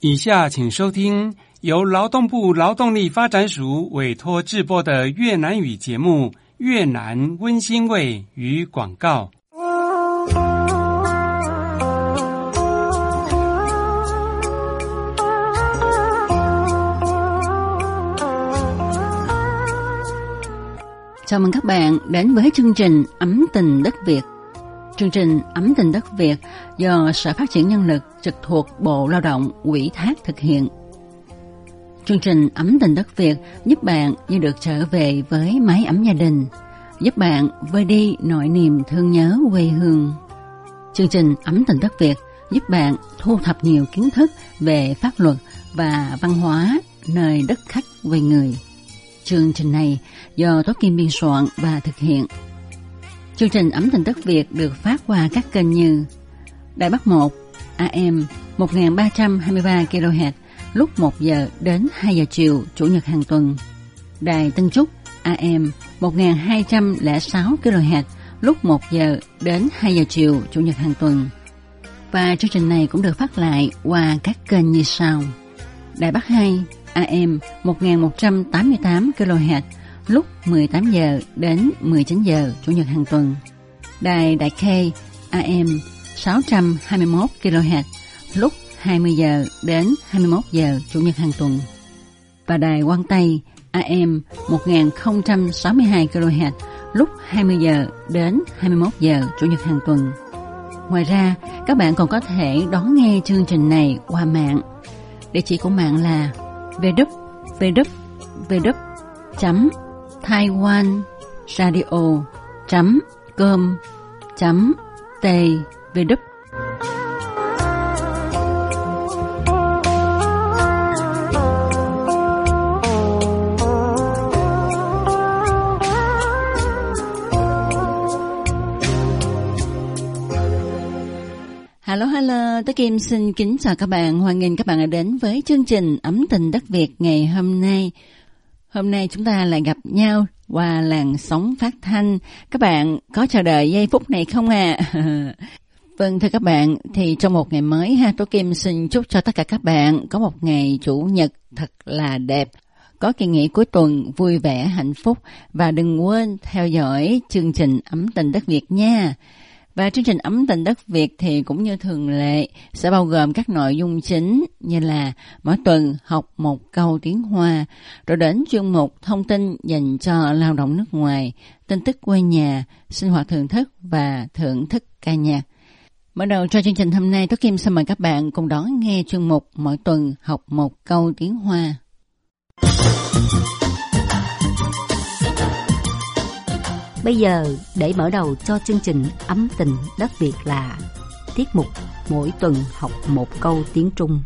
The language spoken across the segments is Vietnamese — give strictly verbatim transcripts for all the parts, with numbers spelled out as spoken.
以下请收听由劳动部劳动力发展署委托制播的越南语节目《越南温馨味》与广告。 Chào mừng các bạn đến với chương trình Ấm Tình Đất Việt. Chương trình Ấm Tình Đất Việt do Sở Phát triển Nhân lực trực thuộc Bộ Lao động ủy thác thực hiện. Chương trình Ấm Tình Đất Việt giúp bạn như được trở về với mái ấm gia đình, giúp bạn vơi đi nỗi niềm thương nhớ quê hương. Chương trình Ấm Tình Đất Việt giúp bạn thu thập nhiều kiến thức về pháp luật và văn hóa nơi đất khách quê người. Chương trình này do Tố Kim biên soạn và thực hiện. Chương trình Ấm Tình Đất Việt được phát qua các kênh như Đài Bắc một A M một nghìn ba trăm hai mươi ba ki lô héc lúc một giờ đến hai giờ chiều Chủ nhật hàng tuần, Đài Tân Trúc A M một nghìn hai trăm lẻ sáu ki lô héc lúc một giờ đến hai giờ chiều Chủ nhật hàng tuần. Và chương trình này cũng được phát lại qua các kênh như sau: Đài Bắc hai A M một nghìn một trăm tám mươi tám ki lô héc lúc mười tám giờ đến mười chín giờ Chủ nhật hàng tuần, Đài Đại K A M sáu trăm hai mươi mốt ki lô héc lúc hai mươi giờ đến hai mươi mốt giờ Chủ nhật hàng tuần, và Đài Quang Tây A M một nghìn không trăm sáu mươi hai ki lô héc lúc hai mươi giờ đến hai mươi mốt giờ Chủ nhật hàng tuần. Ngoài ra, các bạn còn có thể đón nghe chương trình này qua mạng. Địa chỉ của mạng là w w w chấm taiwan radio chấm com chấm t v. Hello, hello, Tố Kim xin kính chào các bạn. Hoan nghênh các bạn đã đến với chương trình Ấm Tình Đất Việt ngày hôm nay. Hôm nay chúng ta lại gặp nhau qua làn sóng phát thanh. Các bạn có chờ đợi giây phút này không à? Vâng, thưa các bạn, thì trong một ngày mới ha, Tố Kim xin chúc cho tất cả các bạn có một ngày Chủ nhật thật là đẹp, có kỳ nghỉ cuối tuần vui vẻ, hạnh phúc, và đừng quên theo dõi chương trình Ấm Tình Đất Việt nha. Và chương trình Ấm Tình Đất Việt thì cũng như thường lệ sẽ bao gồm các nội dung chính như là mỗi tuần học một câu tiếng Hoa, rồi đến chuyên mục thông tin dành cho lao động nước ngoài, tin tức quê nhà, sinh hoạt thưởng thức và thưởng thức ca nhạc. Mở đầu cho chương trình hôm nay, Tố Kim xin mời các bạn cùng đón nghe chuyên mục mỗi tuần học một câu tiếng Hoa. Bây giờ, để mở đầu cho chương trình Ấm Tình Đất Việt là tiết mục mỗi tuần học một câu tiếng Trung.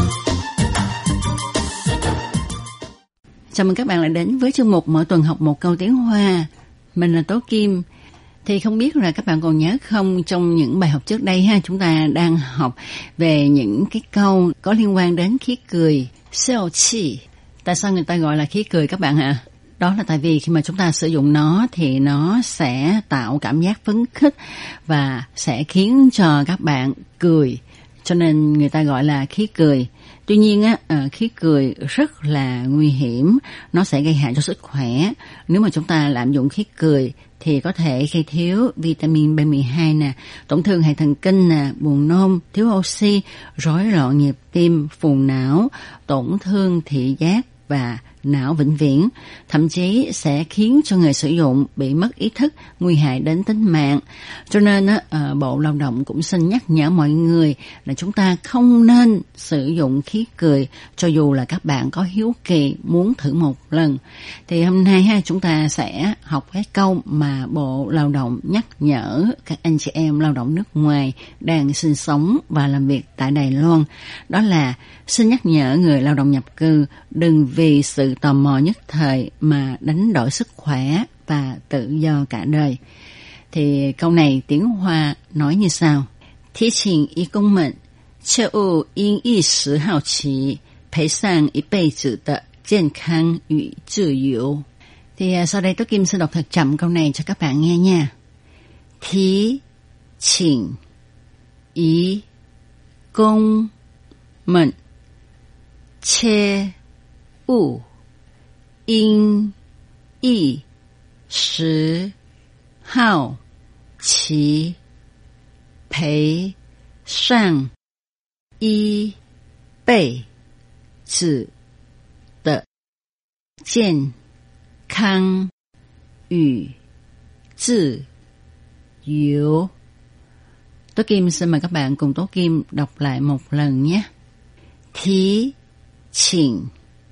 Chào mừng các bạn lại đến với chương mục mỗi tuần học một câu tiếng Hoa. Mình là Tố Kim. Thì không biết là các bạn còn nhớ không, trong những bài học trước đây ha, chúng ta đang học về những cái câu có liên quan đến khí cười, xiao qi. Tại sao người ta gọi là khí cười các bạn ạ? Đó là tại vì khi mà chúng ta sử dụng nó thì nó sẽ tạo cảm giác phấn khích và sẽ khiến cho các bạn cười. Cho nên người ta gọi là khí cười. Tuy nhiên á, khí cười rất là nguy hiểm, nó sẽ gây hại cho sức khỏe. Nếu mà chúng ta lạm dụng khí cười thì có thể gây thiếu vitamin B mười hai nè, tổn thương hệ thần kinh nè, buồn nôn, thiếu oxy, rối loạn nhịp tim, phù não, tổn thương thị giác và não vĩnh viễn, thậm chí sẽ khiến cho người sử dụng bị mất ý thức, nguy hại đến tính mạng. Cho nên á, Bộ Lao động cũng xin nhắc nhở mọi người là chúng ta không nên sử dụng khí cười cho dù là các bạn có hiếu kỳ muốn thử một lần. Thì hôm nay ha, chúng ta sẽ học cái câu mà Bộ Lao động nhắc nhở các anh chị em lao động nước ngoài đang sinh sống và làm việc tại Đài Loan. Đó là xin nhắc nhở người lao động nhập cư đừng vì sự tò mò nhất thời mà đánh đổi sức khỏe và tự do cả đời. Thì câu này tiếng Hoa nói như sau: Thí请义工们切勿因一时好奇赔上一辈子的健康与自由. Thì sau đây Tố Kim sẽ đọc thật chậm câu này cho các bạn nghe nha. Thí请义工们切勿因一时好奇赔上一辈子的健康与自由. Tố Kim xin mời các bạn cùng Tố Kim đọc lại một lần nhé. Thí chỉnh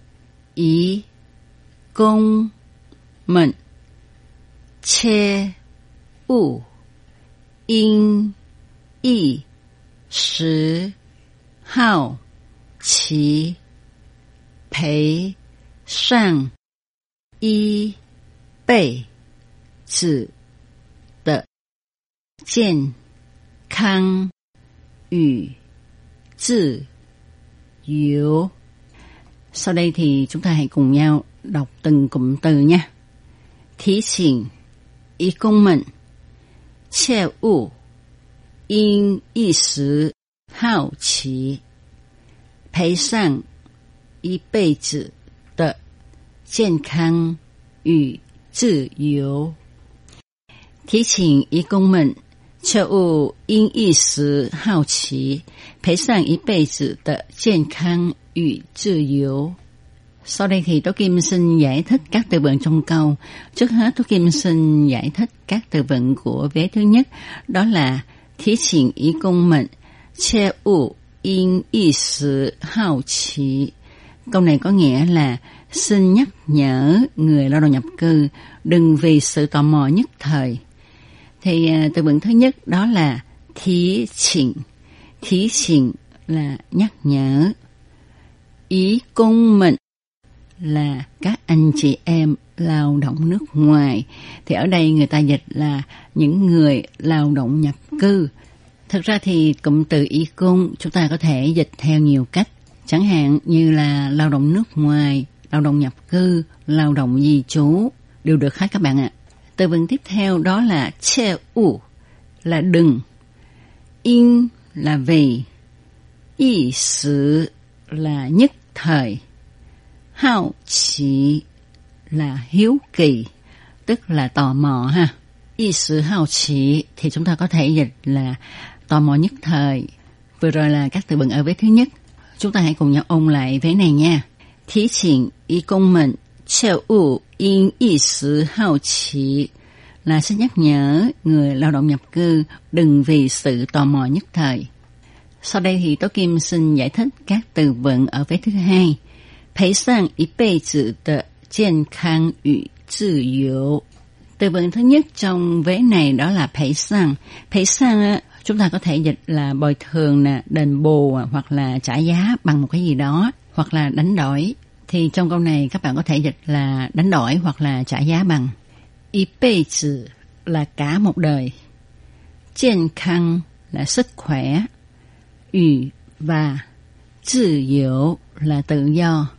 ý công mệnh切勿因一时好奇赔上一辈子的健康与自由. Sau đây thì chúng ta hãy cùng nhau đọc từng cụm từ nha. Thí chỉnh ý công mệnh切勿因一时好奇赔上一辈子的健康与自由. 提醒移工们切勿因一时好奇赔上一辈子的健康与自由. Sau đây thì Tố Kim xin giải thích các từ vựng trong câu. Trước hết Tố Kim xin giải thích các từ vựng của vế thứ nhất, đó là thí chỉnh ý công mệnh切勿因一时好奇. Câu này có nghĩa là xin nhắc nhở người lao động nhập cư đừng vì sự tò mò nhất thời. Thì từ vựng thứ nhất đó là thí chỉnh. Thí chỉnh là nhắc nhở. Ý công mệnh là các anh chị em lao động nước ngoài. Thì ở đây người ta dịch là những người lao động nhập cư. Thực ra thì cụm từ ý công chúng ta có thể dịch theo nhiều cách. Chẳng hạn như là lao động nước ngoài, lao động nhập cư, lao động di trú đều được hết các bạn ạ. Từ vựng tiếp theo đó là切勿là đừng, in là vì, y sử là nhất thời, hao chí là hiếu kỳ, tức là tò mò ha. Y sử hao chí thì chúng ta có thể dịch là tò mò nhất thời. Vừa rồi là các từ vựng ở vế thứ nhất. Chúng ta hãy cùng nhau ôn lại vế này nha. Thí chỉnh ý công mệnh切勿因一时好奇là sẽ nhắc nhở người lao động nhập cư đừng vì sự tò mò nhất thời. Sau đây thì Tố Kim xin giải thích các từ vựng ở vế thứ hai. 赔上一辈子的健康与自由. Từ vựng thứ nhất trong vế này đó là 赔上. 赔上chúng ta có thể dịch là bồi thường nè, đền bù hoặc là trả giá bằng một cái gì đó, hoặc là đánh đổi. Thì trong câu này các bạn có thể dịch là đánh đổi hoặc là trả giá bằng. 一辈子 là cả một đời. 健康 là sức khỏe. 与 và 自由 là tự do.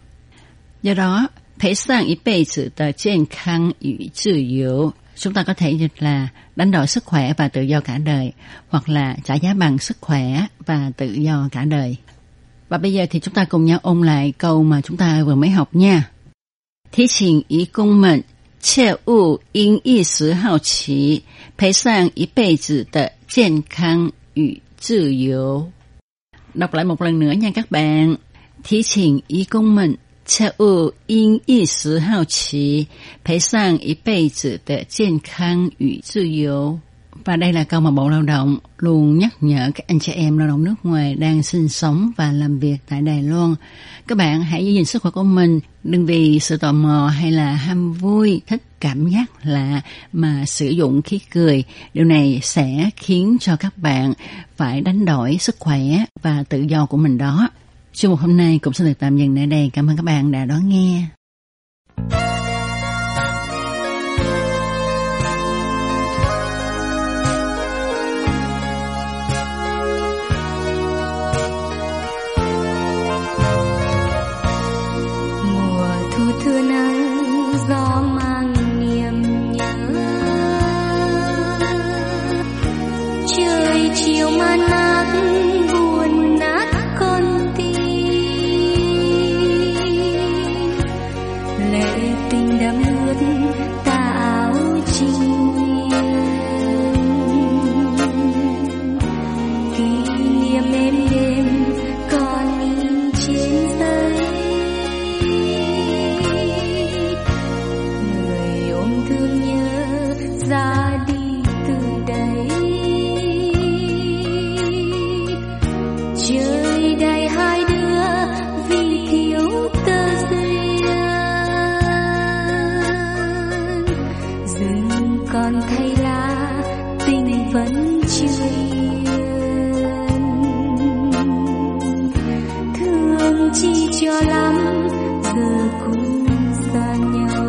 Do đó, 赔上一辈子的健康与自由 chúng ta có thể dịch là đánh đổi sức khỏe và tự do cả đời, hoặc là trả giá bằng sức khỏe và tự do cả đời. Và bây giờ thì chúng ta cùng nhau ôn lại câu mà chúng ta vừa mới học nha. Thí chỉnh移工们切勿因一时好奇赔上一辈子的健康与自由. Đọc lại một lần nữa nha các bạn. Thí chỉnh移工们切勿因一时好奇赔上一辈子的健康与自由. Và đây là câu mà Bộ Lao động luôn nhắc nhở các anh chị em lao động nước ngoài đang sinh sống và làm việc tại Đài Loan. Các bạn hãy giữ gìn sức khỏe của mình, đừng vì sự tò mò hay là ham vui, thích cảm giác lạ mà sử dụng khí cười. Điều này sẽ khiến cho các bạn phải đánh đổi sức khỏe và tự do của mình đó. Chương mục hôm nay cũng xin được tạm dừng tại đây. Cảm ơn các bạn đã đón nghe. Thưa nắng gió mang niềm nhớ, trời chiều man mác buồn nát con tim, chi cho lắm giờ cũng xa nhau.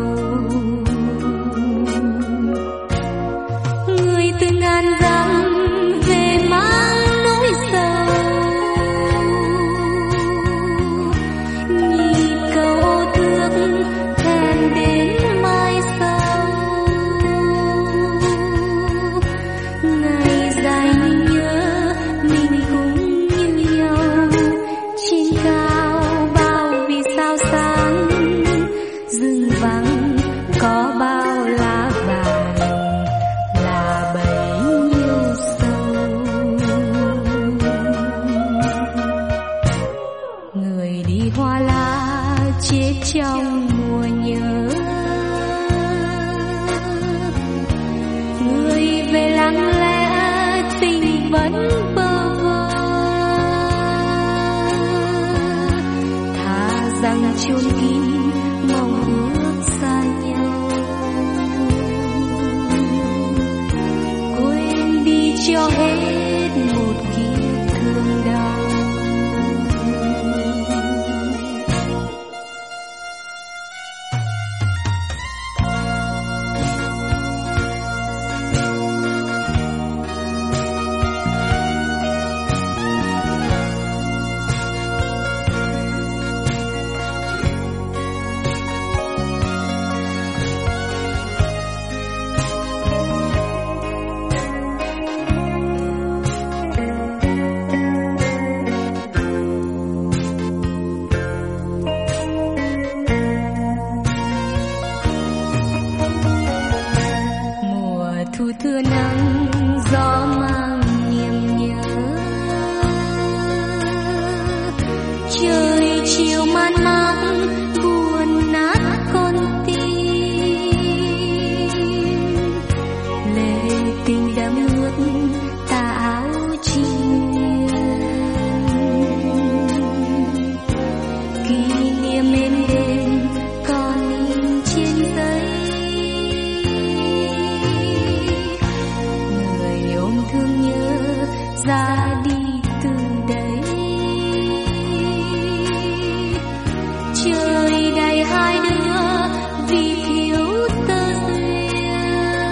Người từ ngàn dặm về mang nỗi sầu, nhị câu thương thèm đến mai sau. Ngày dài nhớ mình cũng như nhau, trên cao bao vì sao sáng, rừng vắng có bao lá vàng là bấy nhiêu sâu. Người đi hoa lá chết trong mùa nhớ, người về lặng lẽ tình vẫn bơ vơ. Thà rằng chôn kín mong ước xa nhau, quên đi cho hết một kiếp thương đau. Thu thưa nắng gió mang niềm nhớ, trời chiều man mác buồn nát con tim. Lệ tình đã ướt tà áo chim, kỷ niệm êm đêm còn in trên giấy. Thương nhớ ra đi từ đây, trời đầy hai đứa vì thiếu tơ duyên.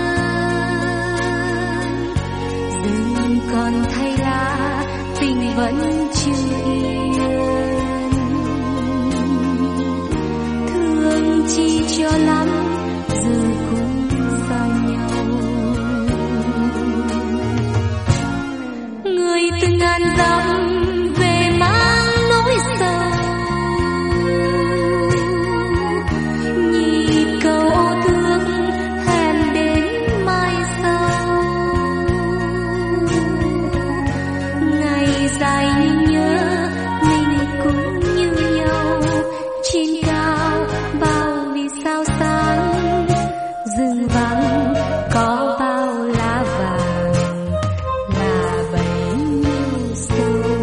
Rừng còn thay lá tình vẫn chưa yên, thương chi cho lắm giờ cũng xa nhau. Người từ ngàn dặm về mang nỗi sầu, nhị câu thương hẹn đến mai sau. Ngày dài như nhớ mình cũng như nhau, trên cao bao vì sao sáng, rừng vắng có bao lá vàng là bấy nhiêu sâu.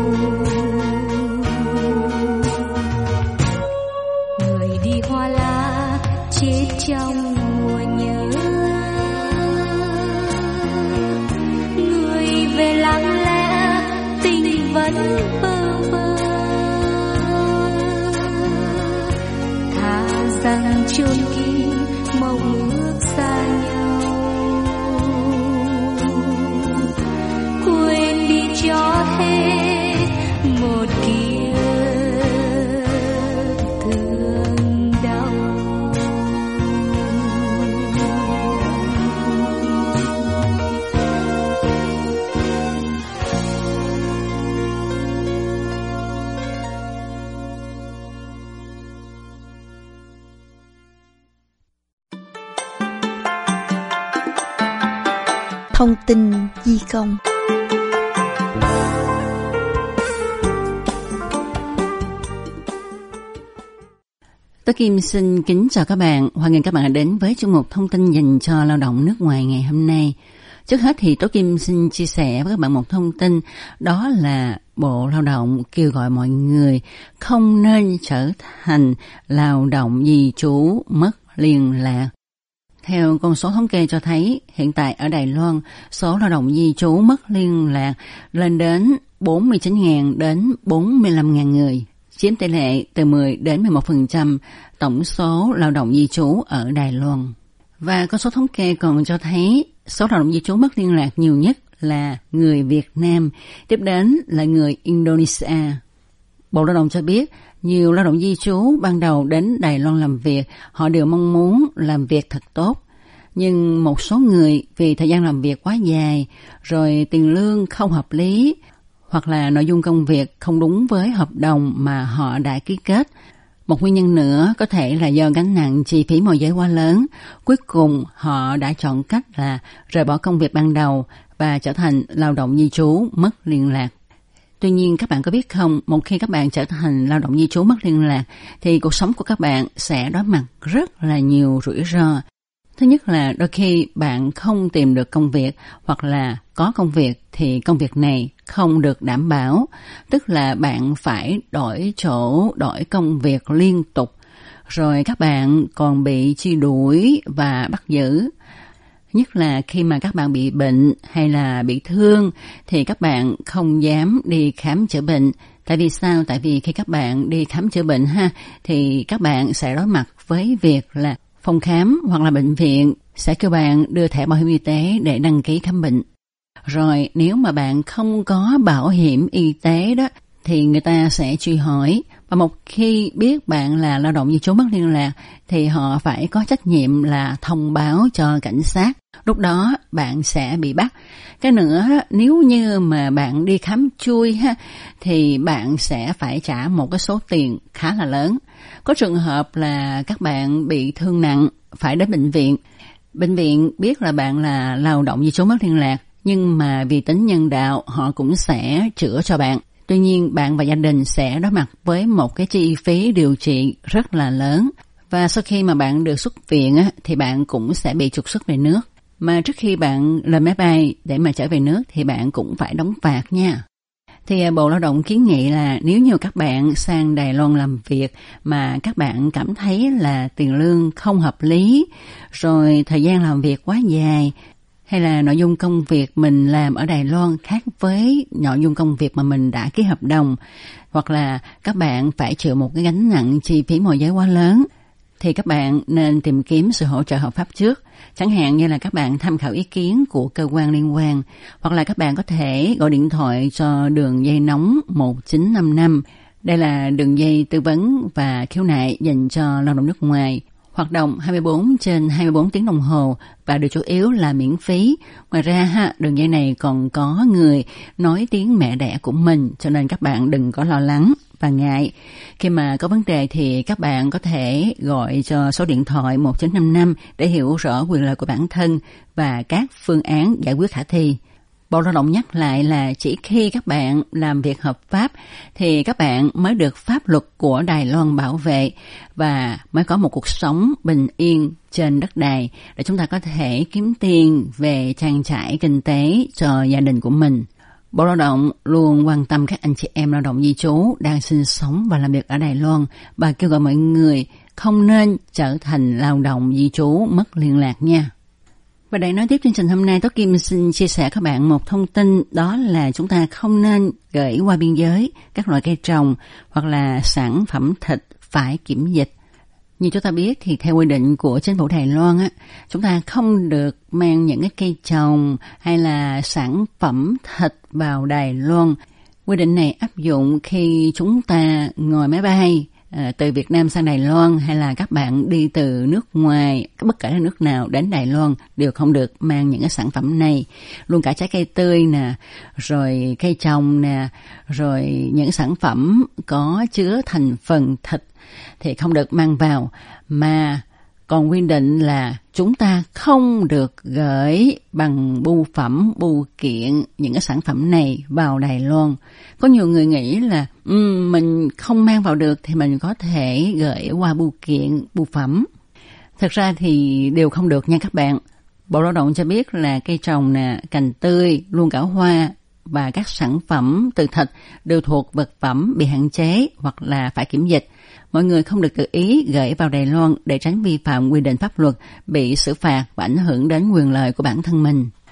Người đi hoa lá chết trong mùa nhớ, người về lặng lẽ tình vẫn bơ vơ. Thà rằng chôn kín mong ước xa nhau, quên đi cho hết một kiếp thương đau. Thông tin di công. Tố Kim xin kính chào các bạn, hoan nghênh các bạn đã đến với chương mục thông tin dành cho lao động nước ngoài ngày hôm nay. Trước hết thì Tố Kim xin chia sẻ với các bạn một thông tin, đó là Bộ Lao động kêu gọi mọi người không nên trở thành lao động di trú mất liên lạc. Theo con số thống kê cho thấy, hiện tại ở Đài Loan, số lao động di trú mất liên lạc lên đến bốn mươi chín nghìn đến bốn mươi lăm nghìn người. chiếm tỷ lệ từ mười đến mười một phần trăm tổng số lao động di trú ở Đài Loan. Và con số thống kê còn cho thấy số lao động di trú mất liên lạc nhiều nhất là người Việt Nam, tiếp đến là người Indonesia. Bộ Lao động cho biết, nhiều lao động di trú ban đầu đến Đài Loan làm việc, họ đều mong muốn làm việc thật tốt. Nhưng một số người vì thời gian làm việc quá dài, rồi tiền lương không hợp lý, hoặc là nội dung công việc không đúng với hợp đồng mà họ đã ký kết. Một nguyên nhân nữa có thể là do gánh nặng chi phí môi giới quá lớn. Cuối cùng họ đã chọn cách là rời bỏ công việc ban đầu và trở thành lao động di trú mất liên lạc. Tuy nhiên các bạn có biết không, một khi các bạn trở thành lao động di trú mất liên lạc thì cuộc sống của các bạn sẽ đối mặt rất là nhiều rủi ro. Thứ nhất là đôi khi bạn không tìm được công việc, hoặc là có công việc thì công việc này không được đảm bảo, tức là bạn phải đổi chỗ, đổi công việc liên tục, rồi các bạn còn bị truy đuổi và bắt giữ. Nhất là khi mà các bạn bị bệnh hay là bị thương thì các bạn không dám đi khám chữa bệnh. Tại vì sao? Tại vì khi các bạn đi khám chữa bệnh ha, thì các bạn sẽ đối mặt với việc là phòng khám hoặc là bệnh viện sẽ kêu bạn đưa thẻ bảo hiểm y tế để đăng ký khám bệnh. Rồi nếu mà bạn không có bảo hiểm y tế đó thì người ta sẽ truy hỏi. Và một khi biết bạn là lao động di trú mất liên lạc thì họ phải có trách nhiệm là thông báo cho cảnh sát. Lúc đó bạn sẽ bị bắt. Cái nữa, nếu như mà bạn đi khám chui ha, thì bạn sẽ phải trả một cái số tiền khá là lớn. Có trường hợp là các bạn bị thương nặng, phải đến bệnh viện. Bệnh viện biết là bạn là lao động di trú mất liên lạc, nhưng mà vì tính nhân đạo họ cũng sẽ chữa cho bạn. Tuy nhiên bạn và gia đình sẽ đối mặt với một cái chi phí điều trị rất là lớn. Và sau khi mà bạn được xuất viện á, thì bạn cũng sẽ bị trục xuất về nước. Mà trước khi bạn lên máy bay để mà trở về nước thì bạn cũng phải đóng phạt nha. Thì Bộ Lao động kiến nghị là nếu như các bạn sang Đài Loan làm việc mà các bạn cảm thấy là tiền lương không hợp lý, rồi thời gian làm việc quá dài, hay là nội dung công việc mình làm ở Đài Loan khác với nội dung công việc mà mình đã ký hợp đồng, hoặc là các bạn phải chịu một cái gánh nặng chi phí môi giới quá lớn, thì các bạn nên tìm kiếm sự hỗ trợ hợp pháp trước. Chẳng hạn như là các bạn tham khảo ý kiến của cơ quan liên quan, hoặc là các bạn có thể gọi điện thoại cho đường dây nóng một chín năm năm. Đây là đường dây tư vấn và khiếu nại dành cho lao động nước ngoài, hoạt động hai mươi bốn trên hai mươi bốn tiếng đồng hồ và điều chủ yếu là miễn phí. Ngoài ra ha, đường dây này còn có người nói tiếng mẹ đẻ của mình, cho nên các bạn đừng có lo lắng và ngại. Khi mà có vấn đề thì các bạn có thể gọi cho số điện thoại một chín năm năm để hiểu rõ quyền lợi của bản thân và các phương án giải quyết khả thi. Bộ Lao động nhắc lại là chỉ khi các bạn làm việc hợp pháp thì các bạn mới được pháp luật của Đài Loan bảo vệ và mới có một cuộc sống bình yên trên đất đai để chúng ta có thể kiếm tiền về trang trải kinh tế cho gia đình của mình. Bộ Lao động luôn quan tâm các anh chị em lao động di trú đang sinh sống và làm việc ở Đài Loan và kêu gọi mọi người không nên trở thành lao động di trú mất liên lạc nha. Và để nói tiếp chương trình hôm nay, Tố Kim xin chia sẻ các bạn một thông tin, đó là chúng ta không nên gửi qua biên giới các loại cây trồng hoặc là sản phẩm thịt phải kiểm dịch. Như chúng ta biết thì theo quy định của chính phủ Đài Loan á, chúng ta không được mang những cái cây trồng hay là sản phẩm thịt vào Đài Loan. Quy định này áp dụng khi chúng ta ngồi máy bay À, từ Việt Nam sang Đài Loan, hay là các bạn đi từ nước ngoài, bất kể là nước nào đến Đài Loan đều không được mang những cái sản phẩm này, luôn cả trái cây tươi nè, rồi cây trồng nè, rồi những sản phẩm có chứa thành phần thịt thì không được mang vào. Mà còn quy định là chúng ta không được gửi bằng bưu phẩm, bưu kiện những cái sản phẩm này vào Đài Loan. Có nhiều người nghĩ là um, mình không mang vào được thì mình có thể gửi qua bưu kiện, bưu phẩm. Thật ra thì đều không được nha các bạn. Bộ Lao động cho biết là cây trồng nè, cành tươi, luôn cả hoa và các sản phẩm từ thịt đều thuộc vật phẩm bị hạn chế hoặc là phải kiểm dịch. Mọi người không được tự ý gửi vào Đài Loan để tránh vi phạm quy định pháp luật, bị xử phạt và ảnh hưởng đến quyền lợi của bản thân mình.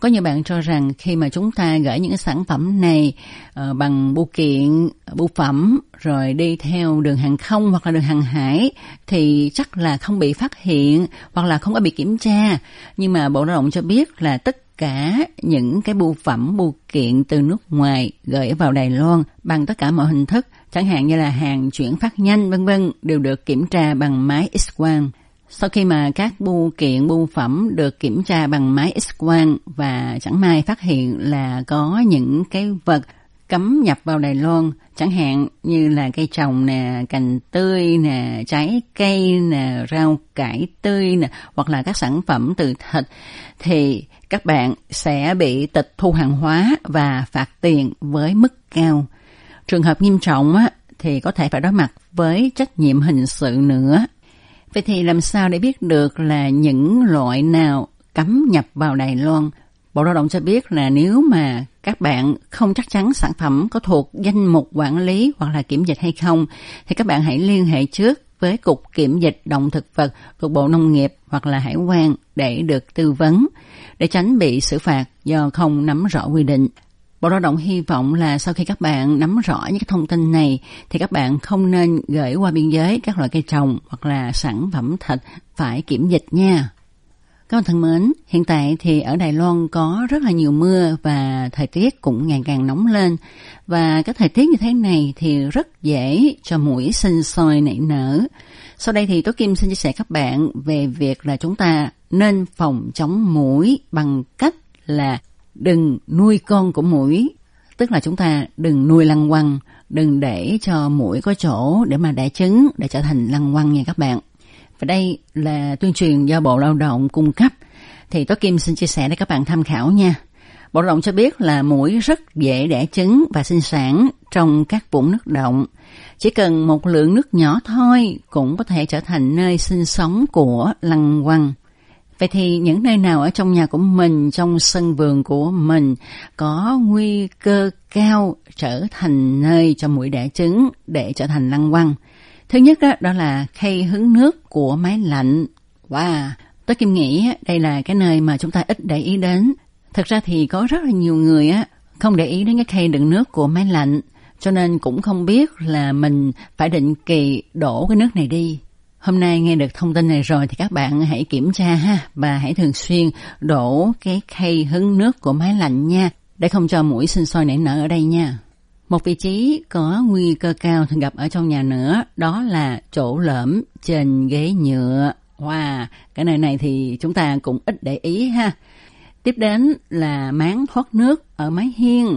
Có nhiều bạn cho rằng khi mà chúng ta gửi những cái sản phẩm này uh, bằng bưu kiện, bưu phẩm rồi đi theo đường hàng không hoặc là đường hàng hải thì chắc là không bị phát hiện hoặc là không có bị kiểm tra. Nhưng mà Bộ Lao động cho biết là tất cả những cái bưu phẩm, bưu kiện từ nước ngoài gửi vào Đài Loan bằng tất cả mọi hình thức, chẳng hạn như là hàng chuyển phát nhanh vân vân, đều được kiểm tra bằng máy X-quang. Sau khi mà các bưu kiện, bưu phẩm được kiểm tra bằng máy X-quang và chẳng may phát hiện là có những cái vật cấm nhập vào Đài Loan, chẳng hạn như là cây trồng nè, cành tươi nè, trái cây nè, rau cải tươi nè, hoặc là các sản phẩm từ thịt, thì các bạn sẽ bị tịch thu hàng hóa và phạt tiền với mức cao. Trường hợp nghiêm trọng á, thì có thể phải đối mặt với trách nhiệm hình sự nữa. Vậy thì làm sao để biết được là những loại nào cấm nhập vào Đài Loan? Bộ Lao động cho biết là nếu mà các bạn không chắc chắn sản phẩm có thuộc danh mục quản lý hoặc là kiểm dịch hay không, thì các bạn hãy liên hệ trước với Cục Kiểm dịch Động thực vật thuộc Bộ Nông nghiệp hoặc là Hải quan để được tư vấn, để tránh bị xử phạt do không nắm rõ quy định. Bộ Lao động hy vọng là sau khi các bạn nắm rõ những cái thông tin này thì các bạn không nên gửi qua biên giới các loại cây trồng hoặc là sản phẩm thịt phải kiểm dịch nha. Các bạn thân mến, hiện tại thì ở Đài Loan có rất là nhiều mưa và thời tiết cũng ngày càng nóng lên. Và cái thời tiết như thế này thì rất dễ cho muỗi sinh sôi nảy nở. Sau đây thì Tố Kim xin chia sẻ các bạn về việc là chúng ta nên phòng chống muỗi bằng cách là đừng nuôi con của muỗi. Tức là chúng ta đừng nuôi lăng quăng, đừng để cho muỗi có chỗ để mà đẻ trứng để trở thành lăng quăng nha các bạn. Và đây là tuyên truyền do Bộ Lao động cung cấp, thì Tố Kim xin chia sẻ để các bạn tham khảo nha. Bộ Lao động cho biết là muỗi rất dễ đẻ trứng và sinh sản trong các vũng nước động. Chỉ cần một lượng nước nhỏ thôi cũng có thể trở thành nơi sinh sống của lăng quăng. Vậy thì những nơi nào ở trong nhà của mình, trong sân vườn của mình có nguy cơ cao trở thành nơi cho muỗi đẻ trứng để trở thành lăng quăng? Thứ nhất đó, đó là khay hứng nước của máy lạnh. Wow, tôi Kim nghĩ đây là cái nơi mà chúng ta ít để ý đến. Thật ra thì có rất là nhiều người á không để ý đến cái khay đựng nước của máy lạnh, cho nên cũng không biết là mình phải định kỳ đổ cái nước này đi. Hôm nay nghe được thông tin này rồi thì các bạn hãy kiểm tra ha, và hãy thường xuyên đổ cái khay hứng nước của máy lạnh nha, để không cho muỗi sinh sôi nảy nở ở đây nha. Một vị trí có nguy cơ cao thường gặp ở trong nhà nữa, đó là chỗ lõm trên ghế nhựa. Wow, cái nơi này thì chúng ta cũng ít để ý ha. Tiếp đến là máng thoát nước ở mái hiên.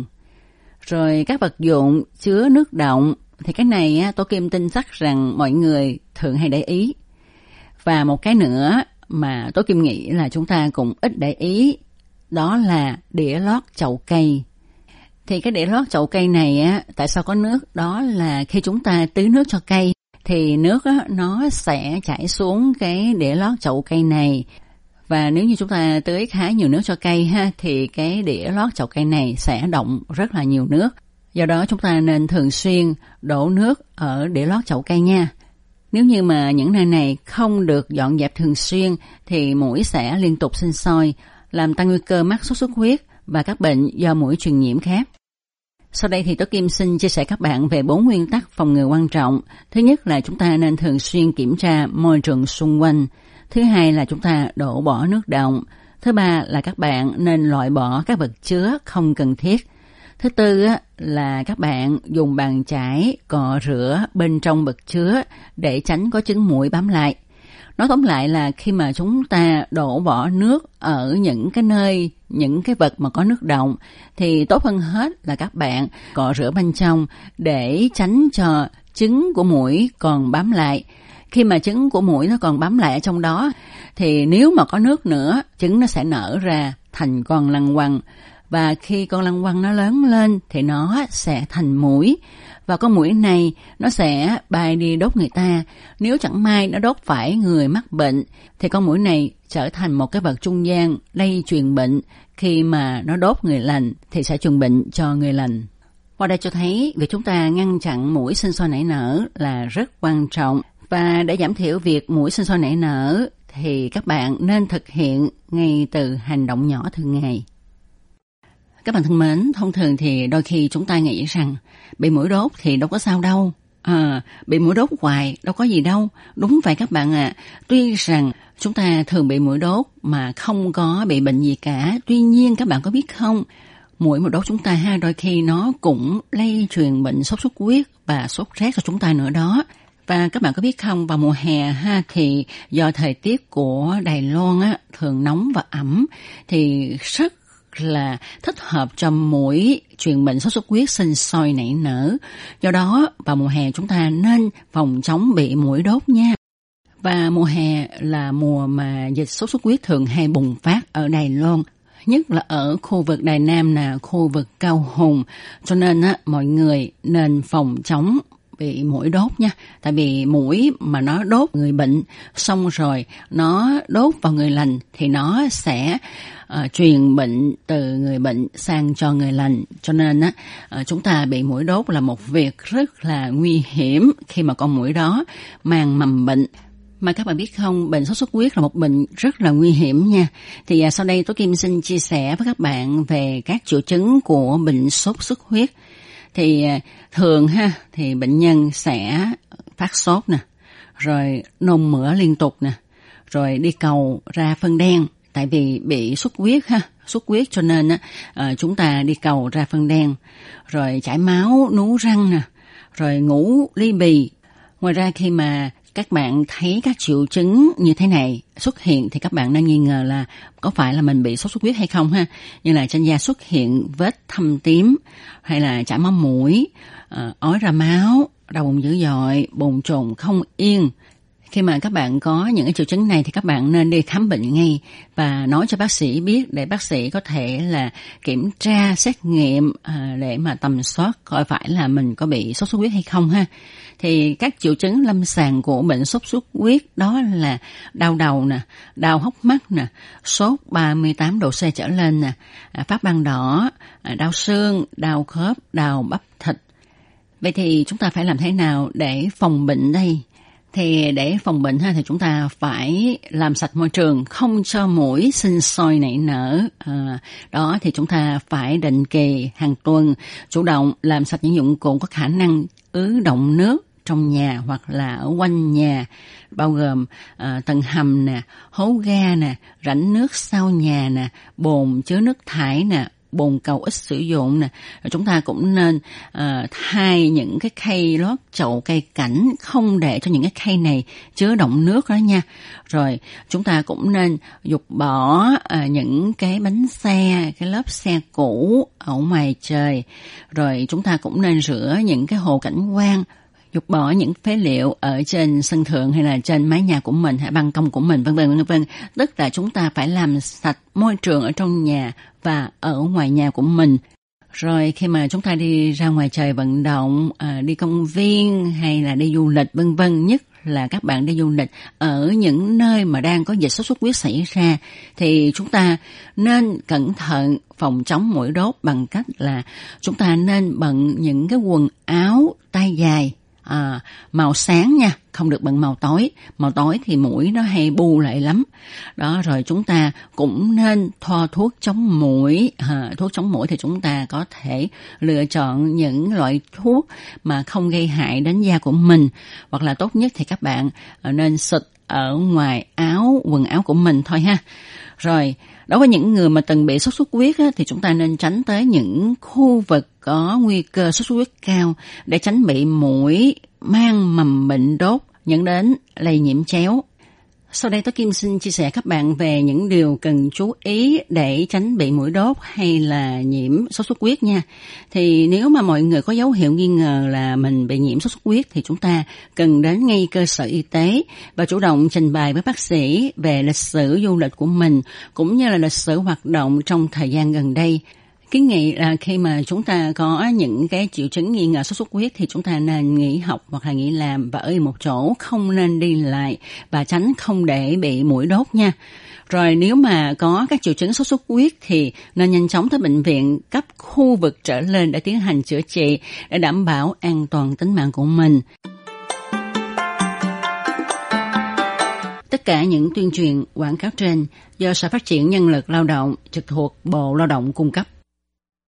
Rồi các vật dụng chứa nước động, thì cái này Tố Kim tin chắc rằng mọi người thường hay để ý. Và một cái nữa mà Tố Kim nghĩ là chúng ta cũng ít để ý, đó là đĩa lót chậu cây. Thì cái đĩa lót chậu cây này á, tại sao có nước? Đó là khi chúng ta tưới nước cho cây thì nước á, nó sẽ chảy xuống cái đĩa lót chậu cây này. Và nếu như chúng ta tưới khá nhiều nước cho cây ha, thì cái đĩa lót chậu cây này sẽ đọng rất là nhiều nước. Do đó chúng ta nên thường xuyên đổ nước ở đĩa lót chậu cây nha. Nếu như mà những nơi này không được dọn dẹp thường xuyên thì muỗi sẽ liên tục sinh sôi, làm tăng nguy cơ mắc sốt xuất huyết và các bệnh do muỗi truyền nhiễm khác. Sau đây thì Tố Kim xin chia sẻ các bạn về bốn nguyên tắc phòng ngừa quan trọng. Thứ nhất là chúng ta nên thường xuyên kiểm tra môi trường xung quanh. Thứ hai là chúng ta đổ bỏ nước động. Thứ ba là các bạn nên loại bỏ các vật chứa không cần thiết. Thứ tư là các bạn dùng bàn chải cọ rửa bên trong vật chứa để tránh có trứng muỗi bám lại. Nói tóm lại là khi mà chúng ta đổ bỏ nước ở những cái nơi, những cái vật mà có nước động thì tốt hơn hết là các bạn cọ rửa bên trong để tránh cho trứng của muỗi còn bám lại. Khi mà trứng của muỗi nó còn bám lại ở trong đó thì nếu mà có nước nữa, trứng nó sẽ nở ra thành con lăng quăng. Và khi con lăng quăng nó lớn lên thì nó sẽ thành muỗi. Và con muỗi này nó sẽ bay đi đốt người ta. Nếu chẳng may nó đốt phải người mắc bệnh thì con muỗi này trở thành một cái vật trung gian lây truyền bệnh. Khi mà nó đốt người lành thì sẽ truyền bệnh cho người lành. Qua đây cho thấy việc chúng ta ngăn chặn muỗi sinh sôi nảy nở là rất quan trọng. Và để giảm thiểu việc muỗi sinh sôi nảy nở thì các bạn nên thực hiện ngay từ hành động nhỏ thường ngày. Các bạn thân mến, thông thường thì đôi khi chúng ta nghĩ rằng bị muỗi đốt thì đâu có sao đâu. À, bị muỗi đốt hoài đâu có gì đâu. Đúng vậy các bạn ạ. À. Tuy rằng chúng ta thường bị muỗi đốt mà không có bị bệnh gì cả. Tuy nhiên các bạn có biết không, muỗi mà đốt chúng ta ha, đôi khi nó cũng lây truyền bệnh sốt xuất huyết và sốt rét cho chúng ta nữa đó. Và các bạn có biết không, vào mùa hè ha thì do thời tiết của Đài Loan á thường nóng và ẩm thì rất là thích hợp cho muỗi truyền bệnh sốt xuất huyết sinh sôi nảy nở. Do đó vào mùa hè chúng ta nên phòng chống bị muỗi đốt nha. Và mùa hè là mùa mà dịch sốt xuất huyết thường hay bùng phát ở Đài Loan, nhất là ở khu vực Đài Nam là khu vực Cao Hùng. Cho nên á mọi người nên phòng chống bị muỗi đốt nha. Tại vì muỗi mà nó đốt người bệnh xong rồi nó đốt vào người lành thì nó sẽ uh, truyền bệnh từ người bệnh sang cho người lành. Cho nên á uh, chúng ta bị muỗi đốt là một việc rất là nguy hiểm khi mà con muỗi đó mang mầm bệnh. Mà các bạn biết không, bệnh sốt xuất huyết là một bệnh rất là nguy hiểm nha. Thì à, sau đây Tố Kim xin chia sẻ với các bạn về các triệu chứng của bệnh sốt xuất huyết. Thì thường ha thì bệnh nhân sẽ phát sốt nè, rồi nôn mửa liên tục nè, rồi đi cầu ra phân đen. Tại vì bị xuất huyết ha, xuất huyết cho nên á uh, chúng ta đi cầu ra phân đen, rồi chảy máu, nú răng nè, rồi ngủ ly bì. Ngoài ra khi mà các bạn thấy các triệu chứng như thế này xuất hiện thì các bạn nên nghi ngờ là có phải là mình bị sốt xuất huyết hay không ha. Như là trên da xuất hiện vết thâm tím, hay là chảy máu mũi, ói ra máu, đau bụng dữ dội, bồn chồn không yên. Khi mà các bạn có những cái triệu chứng này thì các bạn nên đi khám bệnh ngay và nói cho bác sĩ biết để bác sĩ có thể là kiểm tra, xét nghiệm à, để mà tầm soát coi phải là mình có bị sốt xuất huyết hay không ha. Thì các triệu chứng lâm sàng của bệnh sốt xuất huyết đó là đau đầu nè, đau hốc mắt nè, sốt ba mươi tám độ C trở lên nè, phát ban đỏ, đau xương, đau khớp, đau bắp thịt. Vậy thì chúng ta phải làm thế nào để phòng bệnh đây? Thì để phòng bệnh ha thì chúng ta phải làm sạch môi trường, không cho muỗi sinh sôi nảy nở. À, đó thì chúng ta phải định kỳ hàng tuần chủ động làm sạch những dụng cụ có khả năng ứ đọng nước trong nhà hoặc là ở quanh nhà, bao gồm à, tầng hầm nè, hố ga nè, rãnh nước sau nhà nè, bồn chứa nước thải nè, bồn cầu ít sử dụng nè. Rồi chúng ta cũng nên uh, thay những cái khay lót chậu cây cảnh, không để cho những cái khay này chứa đọng nước đó nha. Rồi chúng ta cũng nên dục bỏ uh, những cái bánh xe, cái lớp xe cũ ở ngoài trời. Rồi chúng ta cũng nên rửa những cái hồ cảnh quan, dục bỏ những phế liệu ở trên sân thượng hay là trên mái nhà của mình hay ban công của mình, vân vân vân vân. Tức là chúng ta phải làm sạch môi trường ở trong nhà và ở ngoài nhà của mình. Rồi khi mà chúng ta đi ra ngoài trời vận động, à, đi công viên hay là đi du lịch vân vân, nhất là các bạn đi du lịch ở những nơi mà đang có dịch sốt xuất huyết xảy ra thì chúng ta nên cẩn thận phòng chống muỗi đốt bằng cách là chúng ta nên bận những cái quần áo tay dài À, màu sáng nha, không được bận màu tối. Màu tối thì muỗi nó hay bu lại lắm. Đó, rồi chúng ta cũng nên thoa thuốc chống muỗi. À, thuốc chống muỗi thì chúng ta có thể lựa chọn những loại thuốc mà không gây hại đến da của mình. Hoặc là tốt nhất thì các bạn nên xịt ở ngoài áo, quần áo của mình thôi ha. Rồi, đối với những người mà từng bị sốt xuất huyết á, thì chúng ta nên tránh tới những khu vực có nguy cơ sốt xuất huyết cao để tránh bị muỗi mang mầm bệnh đốt dẫn đến lây nhiễm chéo. Sau đây Tố Kim xin chia sẻ các bạn về những điều cần chú ý để tránh bị muỗi đốt hay là nhiễm sốt xuất huyết nha. Thì nếu mà mọi người có dấu hiệu nghi ngờ là mình bị nhiễm sốt xuất huyết thì chúng ta cần đến ngay cơ sở y tế và chủ động trình bày với bác sĩ về lịch sử du lịch của mình cũng như là lịch sử hoạt động trong thời gian gần đây. Kiến nghị là khi mà chúng ta có những cái triệu chứng nghi ngờ sốt xuất huyết thì chúng ta nên nghỉ học hoặc là nghỉ làm và ở yên một chỗ, không nên đi lại và tránh không để bị muỗi đốt nha. Rồi nếu mà có các triệu chứng sốt xuất huyết thì nên nhanh chóng tới bệnh viện cấp khu vực trở lên để tiến hành chữa trị để đảm bảo an toàn tính mạng của mình. Tất cả những tuyên truyền quảng cáo trên do Sở Phát triển Nhân lực Lao động trực thuộc Bộ Lao động cung cấp.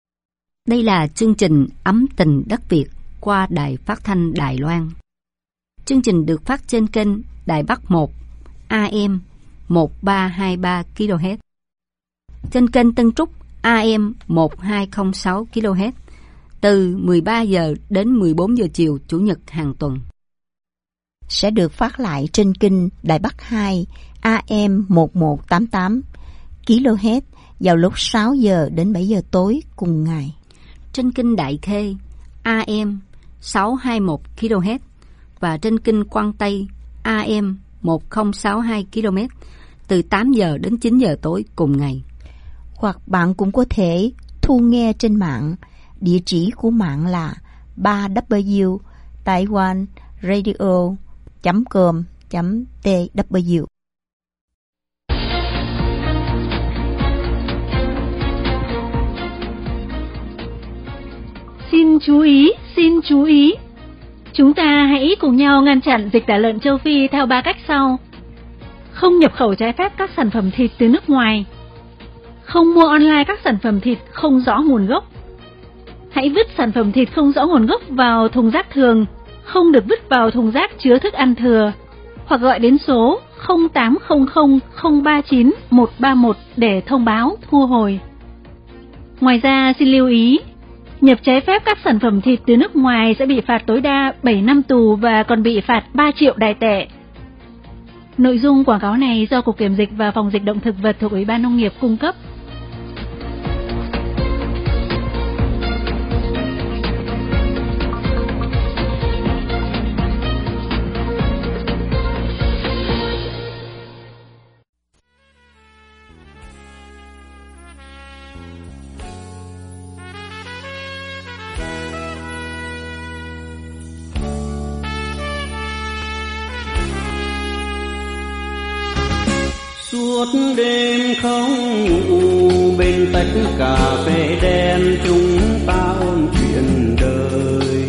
Đây là chương trình Ấm Tình Đất Việt qua Đài Phát thanh Đài Loan. Chương trình được phát trên kênh Đài Bắc một A M một ba hai ba ki lô héc, trên kênh Tân Trúc A M một hai không sáu ki lô héc, từ mười ba giờ đến mười bốn giờ chiều Chủ nhật hàng tuần. Sẽ được phát lại trên kênh Đài Bắc hai A M một một tám tám ki lô héc vào lúc sáu giờ đến bảy giờ tối cùng ngày. Trên kênh Đại Khê A M sáu hai một ki lô héc và trên kênh Quang Tây A M một không sáu hai ki lô héc từ tám giờ đến chín giờ tối cùng ngày. Hoặc bạn cũng có thể thu nghe trên mạng. Địa chỉ của mạng là ba w taiwan radio chấm com chấm t w. Xin chú ý, xin chú ý. Chúng ta hãy cùng nhau ngăn chặn dịch tả lợn châu Phi theo ba cách sau. Không nhập khẩu trái phép các sản phẩm thịt từ nước ngoài. Không mua online các sản phẩm thịt không rõ nguồn gốc. Hãy vứt sản phẩm thịt không rõ nguồn gốc vào thùng rác thường, không được vứt vào thùng rác chứa thức ăn thừa, hoặc gọi đến số không tám không không không ba chín một ba một để thông báo thu hồi. Ngoài ra xin lưu ý, nhập trái phép các sản phẩm thịt từ nước ngoài sẽ bị phạt tối đa bảy năm tù và còn bị phạt ba triệu đài tệ. Nội dung quảng cáo này do Cục Kiểm dịch và Phòng dịch động thực vật thuộc Ủy ban Nông nghiệp cung cấp. Suốt đêm không ngủ bên tách cà phê đen, chúng ta ôn chuyện đời.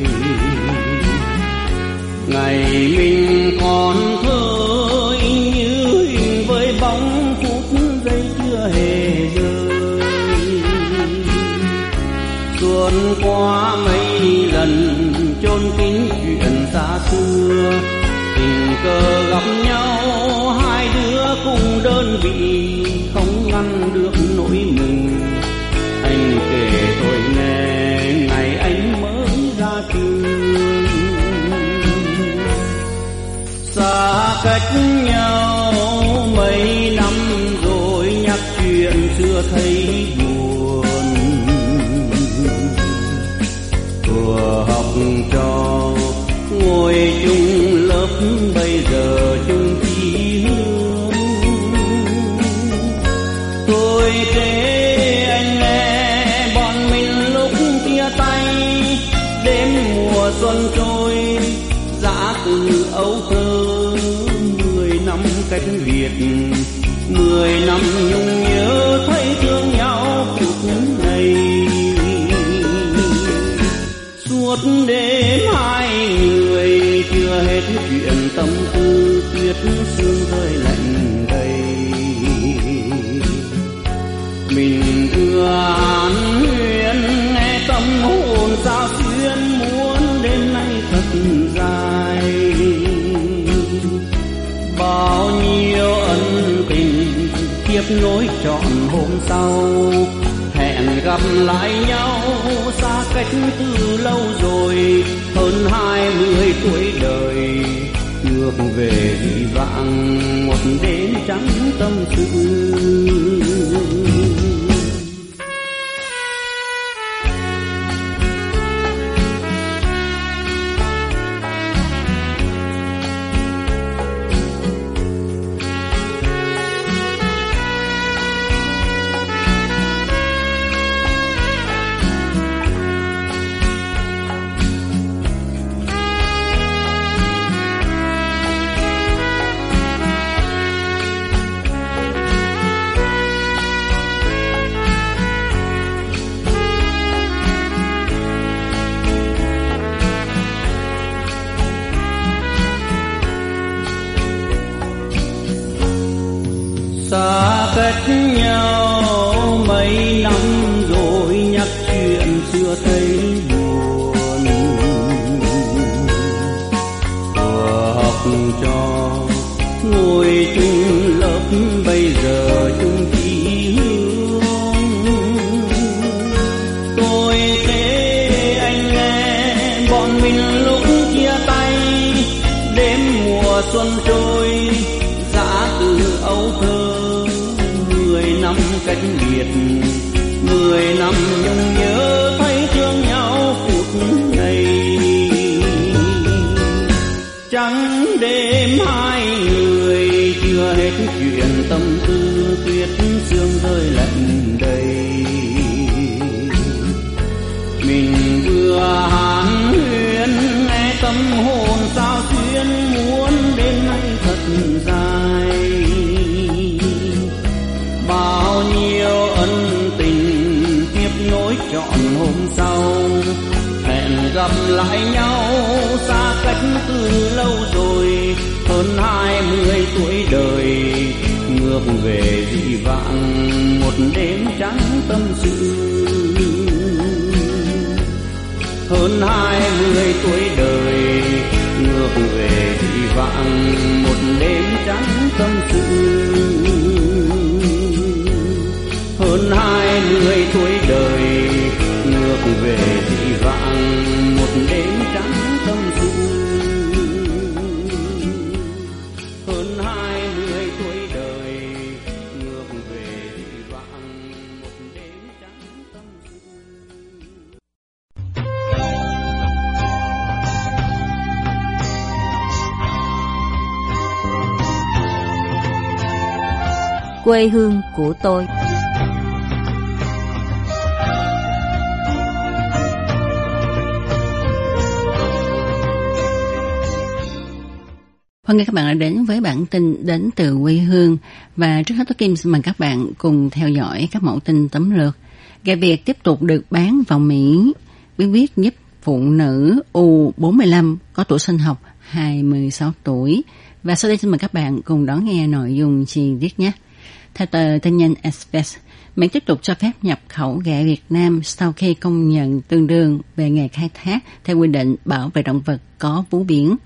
Ngày mình còn thơ như hình với bóng phút giây chưa hề rơi. Xuân qua mấy lần chôn kín chuyện xa xưa, tình cờ gặp nhau hai đứa cùng đơn vị, không ngăn được nỗi mừng. Anh kể tôi nghe ngày anh mới ra trường, xa cách nhau mấy năm rồi nhắc chuyện xưa thấy buồn. Vừa học trò ngồi chung lớp bây giờ chung chí hướng. Tôi kể anh nghe bọn mình lúc chia tay, đêm mùa xuân trôi giã từ ấu thơ. Mười năm cách biệt, mười năm nhung nhớ thấy thương nhau phút này. Suốt đêm hai người chưa hết chuyện tâm tư, tuyết sương rơi lạnh đầy. Mình vừa hàn huyên nghe tâm hồn sao xuyên, muốn đêm nay thật dài. Bao nhiêu ân tình tiếp nối trọn hôm sau, hẹn gặp lại nhau xa cách từ lâu rồi. Hơn hai mươi tuổi đời ngược về dị vãng, một đêm trắng tâm sự. Xa cách nhau mấy năm rồi nhắc chuyện xưa phòng trò, ngồi chung lớp bây giờ chung chí hướng. Tôi kể anh nghe bọn mình lúc chia tay, đêm mùa xuân trôi giã từ ấu thơ. Mười năm cách biệt, mười năm nhung nhớ thấy thương nhau phút này. Trắng đêm hai người chưa hết chuyện tâm tư, tuyết sương rơi lạnh đầy. Mình vừa hàn huyên nghe tâm hồn sao xuyên, muốn đến nay thật dài. Bao nhiêu ân tình tiếp nối trọn hôm sau, hẹn gặp lại nhau xa cách từ lâu rồi. Hơn hai mươi tuổi đời ngược về dị vãng, một đêm trắng tâm sự. Hơn hai mươi tuổi đời ngược về dị vãng, một đêm trắng tâm sự. Hơn hai mươi tuổi đời ngược về dị vãng, một đêm trắng tâm sự. Hơn hai mươi tuổi đời ngược về dị vãng, một đêm trắng tâm sự. Quê hương của tôi. Hoan nghênh các bạn đã đến với bản tin đến từ quê hương. Và trước hết tôi Kim xin mời các bạn cùng theo dõi các mẫu tin tóm lược. Gà Việt tiếp tục được bán vào Mỹ. Bí quyết giúp phụ nữ U bốn mươi lăm có tuổi sinh học hai mươi sáu tuổi. Và sau đây xin mời các bạn cùng đón nghe nội dung chi tiết nhé. Theo tờ tin nhanh Express, Mỹ tiếp tục cho phép nhập khẩu gà Việt Nam sau khi công nhận tương đương về nghề khai thác theo quy định bảo vệ động vật có vú biển.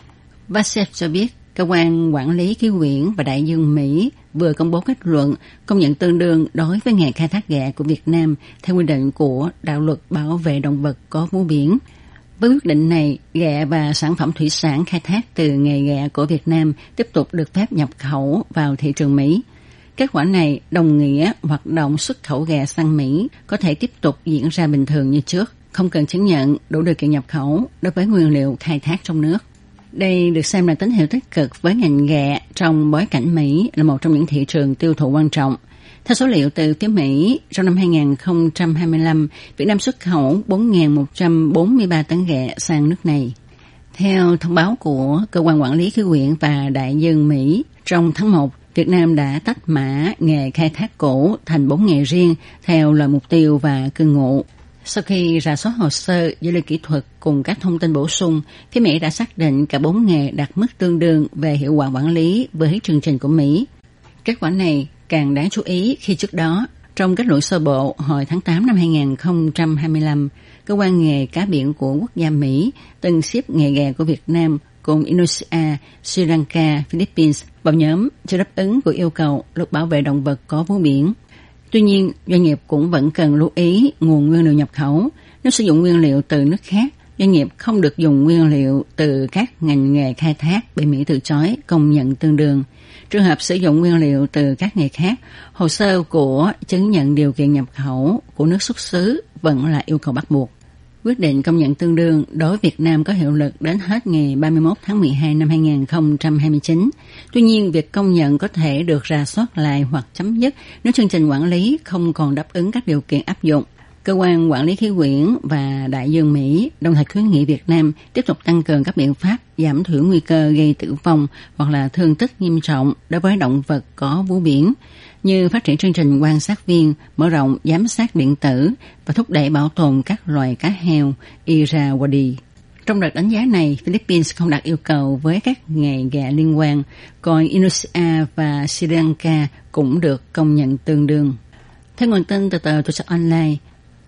Vasef cho biết, cơ quan quản lý khí quyển và đại dương Mỹ vừa công bố kết luận công nhận tương đương đối với nghề khai thác gà của Việt Nam theo quy định của đạo luật bảo vệ động vật có vú biển. Với quyết định này, gà và sản phẩm thủy sản khai thác từ nghề gà của Việt Nam tiếp tục được phép nhập khẩu vào thị trường Mỹ. Kết quả này đồng nghĩa hoạt động xuất khẩu gà sang Mỹ có thể tiếp tục diễn ra bình thường như trước, không cần chứng nhận đủ điều kiện nhập khẩu đối với nguyên liệu khai thác trong nước. Đây được xem là tín hiệu tích cực với ngành gà trong bối cảnh Mỹ là một trong những thị trường tiêu thụ quan trọng. Theo số liệu từ phía Mỹ, trong năm hai không hai lăm, Việt Nam xuất khẩu bốn nghìn một trăm bốn mươi ba tấn gà sang nước này. Theo thông báo của Cơ quan Quản lý Khí quyển và Đại dương Mỹ, trong tháng một, Việt Nam đã tách mã nghề khai thác cũ thành bốn nghề riêng theo lời mục tiêu và cư ngụ. Sau khi rà soát hồ sơ, dữ liệu kỹ thuật cùng các thông tin bổ sung, phía Mỹ đã xác định cả bốn nghề đạt mức tương đương về hiệu quả quản lý với chương trình của Mỹ. Kết quả này càng đáng chú ý khi trước đó, trong kết luận sơ bộ hồi tháng tám năm hai không hai lăm, cơ quan nghề cá biển của quốc gia Mỹ từng xếp nghề gà của Việt Nam cùng Indonesia, Sri Lanka, Philippines vào nhóm chưa đáp ứng của yêu cầu luật bảo vệ động vật có vú biển. Tuy nhiên, doanh nghiệp cũng vẫn cần lưu ý nguồn nguyên liệu nhập khẩu. Nếu sử dụng nguyên liệu từ nước khác, doanh nghiệp không được dùng nguyên liệu từ các ngành nghề khai thác bị Mỹ từ chối công nhận tương đương. Trường hợp sử dụng nguyên liệu từ các nghề khác, hồ sơ của chứng nhận điều kiện nhập khẩu của nước xuất xứ vẫn là yêu cầu bắt buộc. Quyết định công nhận tương đương đối với Việt Nam có hiệu lực đến hết ngày ba mươi mốt tháng mười hai năm hai không hai chín. Tuy nhiên, việc công nhận có thể được rà soát lại hoặc chấm dứt nếu chương trình quản lý không còn đáp ứng các điều kiện áp dụng. Cơ quan Quản lý Khí quyển và Đại dương Mỹ đồng thời khuyến nghị Việt Nam tiếp tục tăng cường các biện pháp giảm thiểu nguy cơ gây tử vong hoặc là thương tích nghiêm trọng đối với động vật có vú biển, như phát triển chương trình quan sát viên, mở rộng giám sát điện tử và thúc đẩy bảo tồn các loài cá heo Irrawaddy. Trong đợt đánh giá này, Philippines không đặt yêu cầu với các nghề gà liên quan, còn Indonesia và Sri Lanka cũng được công nhận tương đương. Theo nguồn tin từ tờ Tuổi Trẻ Online,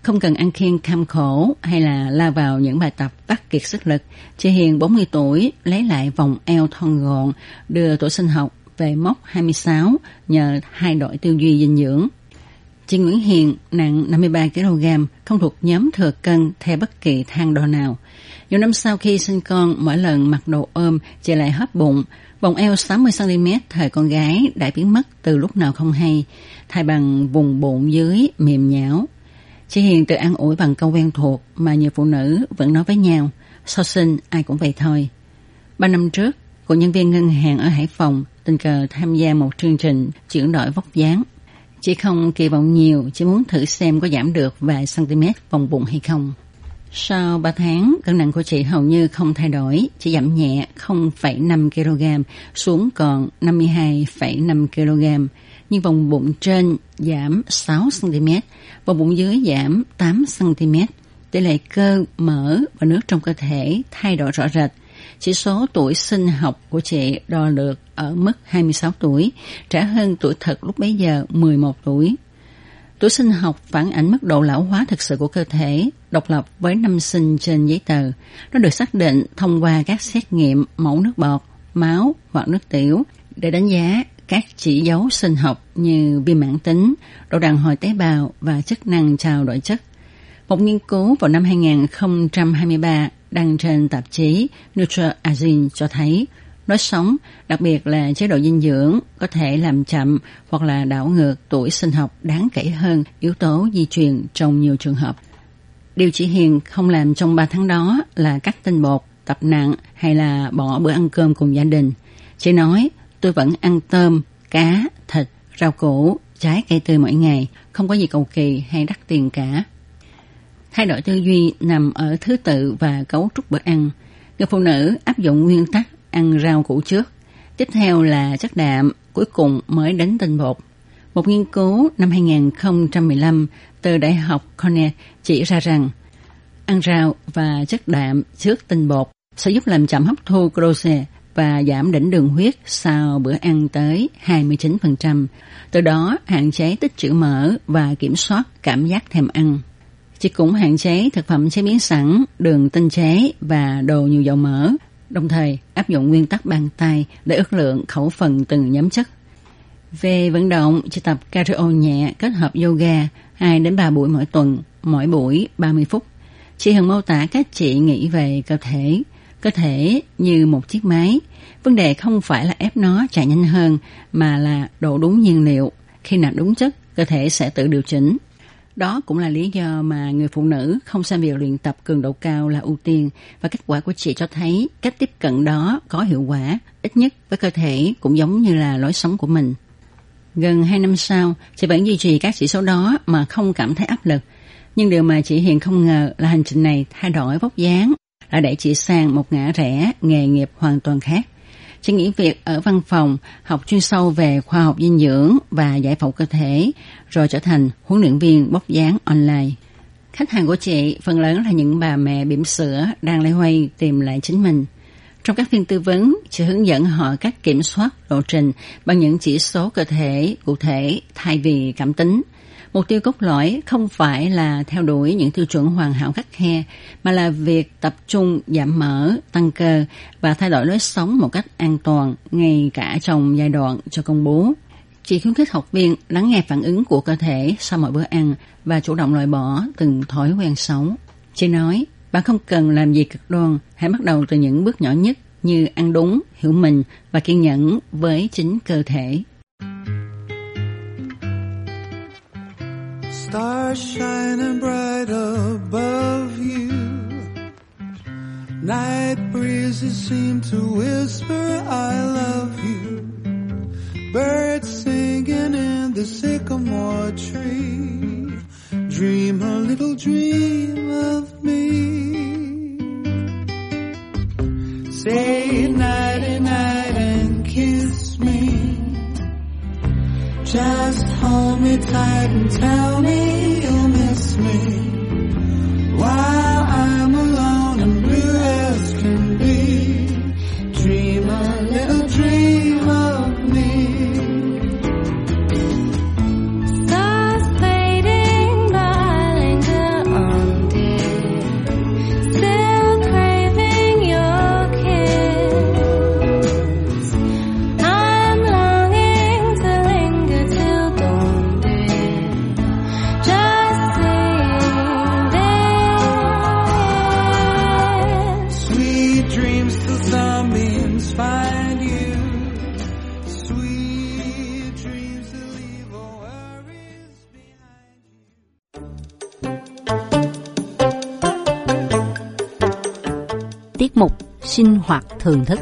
Không cần ăn kiêng cam khổ hay là lao vào những bài tập bắt kiệt sức lực, chị Hiền bốn mươi tuổi lấy lại vòng eo thon gọn, đưa tuổi sinh học về mốc hai mươi sáu nhờ thay đổi tư duy dinh dưỡng. Chị Nguyễn Hiền nặng năm mươi ba ki lô gam, không thuộc nhóm thừa cân theo bất kỳ thang đo nào. Nhiều năm sau khi sinh con, mỗi lần mặc đồ ôm, chị lại hóp bụng. Vòng eo sáu mươi xăng ti mét thời con gái đã biến mất từ lúc nào không hay, thay bằng vùng bụng dưới mềm nhão. Chị Hiền tự an ủi bằng câu quen thuộc mà nhiều phụ nữ vẫn nói với nhau: sau sinh ai cũng vậy thôi. Ba năm trước, cô nhân viên ngân hàng ở Hải Phòng tình cờ tham gia một chương trình chuyển đổi vóc dáng. Chị không kỳ vọng nhiều, chỉ muốn thử xem có giảm được vài cm vòng bụng hay không. Sau ba tháng, cân nặng của chị hầu như không thay đổi, chỉ giảm nhẹ không phẩy năm ki lô gam xuống còn năm mươi hai phẩy năm ki lô gam. Nhưng vòng bụng trên giảm sáu xăng ti mét, vòng bụng dưới giảm tám xăng ti mét. Tỷ lệ cơ, mỡ và nước trong cơ thể thay đổi rõ rệt. Chỉ số tuổi sinh học của chị đo được ở mức hai mươi sáu tuổi, trả hơn tuổi thật lúc bấy giờ mười một tuổi. Tuổi sinh học phản ánh mức độ lão hóa thực sự của cơ thể, độc lập với năm sinh trên giấy tờ. Nó được xác định thông qua các xét nghiệm mẫu nước bọt, máu hoặc nước tiểu để đánh giá các chỉ dấu sinh học như viêm mãn tính, độ đàn hồi tế bào và chức năng trao đổi chất. Một nghiên cứu vào năm hai không hai ba đăng trên tạp chí Nutra-Azin cho thấy lối sống, đặc biệt là chế độ dinh dưỡng, có thể làm chậm hoặc là đảo ngược tuổi sinh học đáng kể hơn yếu tố di truyền trong nhiều trường hợp. Điều chị Hiền không làm trong ba tháng đó là cắt tinh bột, tập nặng hay là bỏ bữa ăn cơm cùng gia đình. Chị nói, tôi vẫn ăn tôm, cá, thịt, rau củ, trái cây tươi mỗi ngày, không có gì cầu kỳ hay đắt tiền cả. Thay đổi tư duy nằm ở thứ tự và cấu trúc bữa ăn. Người phụ nữ áp dụng nguyên tắc ăn rau củ trước, tiếp theo là chất đạm, cuối cùng mới đến tinh bột. Một nghiên cứu năm hai không một lăm từ Đại học Cornell chỉ ra rằng ăn rau và chất đạm trước tinh bột sẽ giúp làm chậm hấp thu glucose và giảm đỉnh đường huyết sau bữa ăn tới hai mươi chín phần trăm, từ đó hạn chế tích trữ mỡ và kiểm soát cảm giác thèm ăn. Chị cũng hạn chế thực phẩm chế biến sẵn, đường tinh chế và đồ nhiều dầu mỡ, đồng thời áp dụng nguyên tắc bàn tay để ước lượng khẩu phần từng nhóm chất. Về vận động, chị tập cardio nhẹ kết hợp yoga hai đến ba buổi mỗi tuần, mỗi buổi ba mươi phút. Chị Hằng mô tả cách chị nghĩ về cơ thể. Cơ thể như một chiếc máy. Vấn đề không phải là ép nó chạy nhanh hơn, mà là đổ đúng nhiên liệu. Khi nạp đúng chất, cơ thể sẽ tự điều chỉnh. Đó cũng là lý do mà người phụ nữ không xem việc luyện tập cường độ cao là ưu tiên, và kết quả của chị cho thấy cách tiếp cận đó có hiệu quả, ít nhất với cơ thể cũng giống như là lối sống của mình. Gần hai năm sau, chị vẫn duy trì các chỉ số đó mà không cảm thấy áp lực. Nhưng điều mà chị Hiền không ngờ là hành trình này thay đổi vóc dáng, đã đẩy chị sang một ngã rẽ nghề nghiệp hoàn toàn khác. Chị nghỉ việc ở văn phòng, học chuyên sâu về khoa học dinh dưỡng và giải phẫu cơ thể, rồi trở thành huấn luyện viên vóc dáng online. Khách hàng của chị phần lớn là những bà mẹ bỉm sữa đang loay hoay tìm lại chính mình. Trong các phiên tư vấn, chị hướng dẫn họ cách kiểm soát lộ trình bằng những chỉ số cơ thể cụ thể thay vì cảm tính. Mục tiêu cốt lõi không phải là theo đuổi những tiêu chuẩn hoàn hảo khắt khe, mà là việc tập trung giảm mỡ, tăng cơ và thay đổi lối sống một cách an toàn, ngay cả trong giai đoạn cho con bú. Chị khuyến khích học viên lắng nghe phản ứng của cơ thể sau mỗi bữa ăn và chủ động loại bỏ từng thói quen xấu. Chị nói, bạn không cần làm gì cực đoan, hãy bắt đầu từ những bước nhỏ nhất như ăn đúng, hiểu mình và kiên nhẫn với chính cơ thể. Stars shining bright above you. Night breezes seem to whisper I love you. Birds singing in the sycamore tree. Dream a little dream of me. Say nighty night and kiss me. Just hold me tight and tell me you'll miss me while I'm alone and blue as can be. Dream a little dream of me. Stars fading by, linger tiết mục Sinh hoạt thường thức.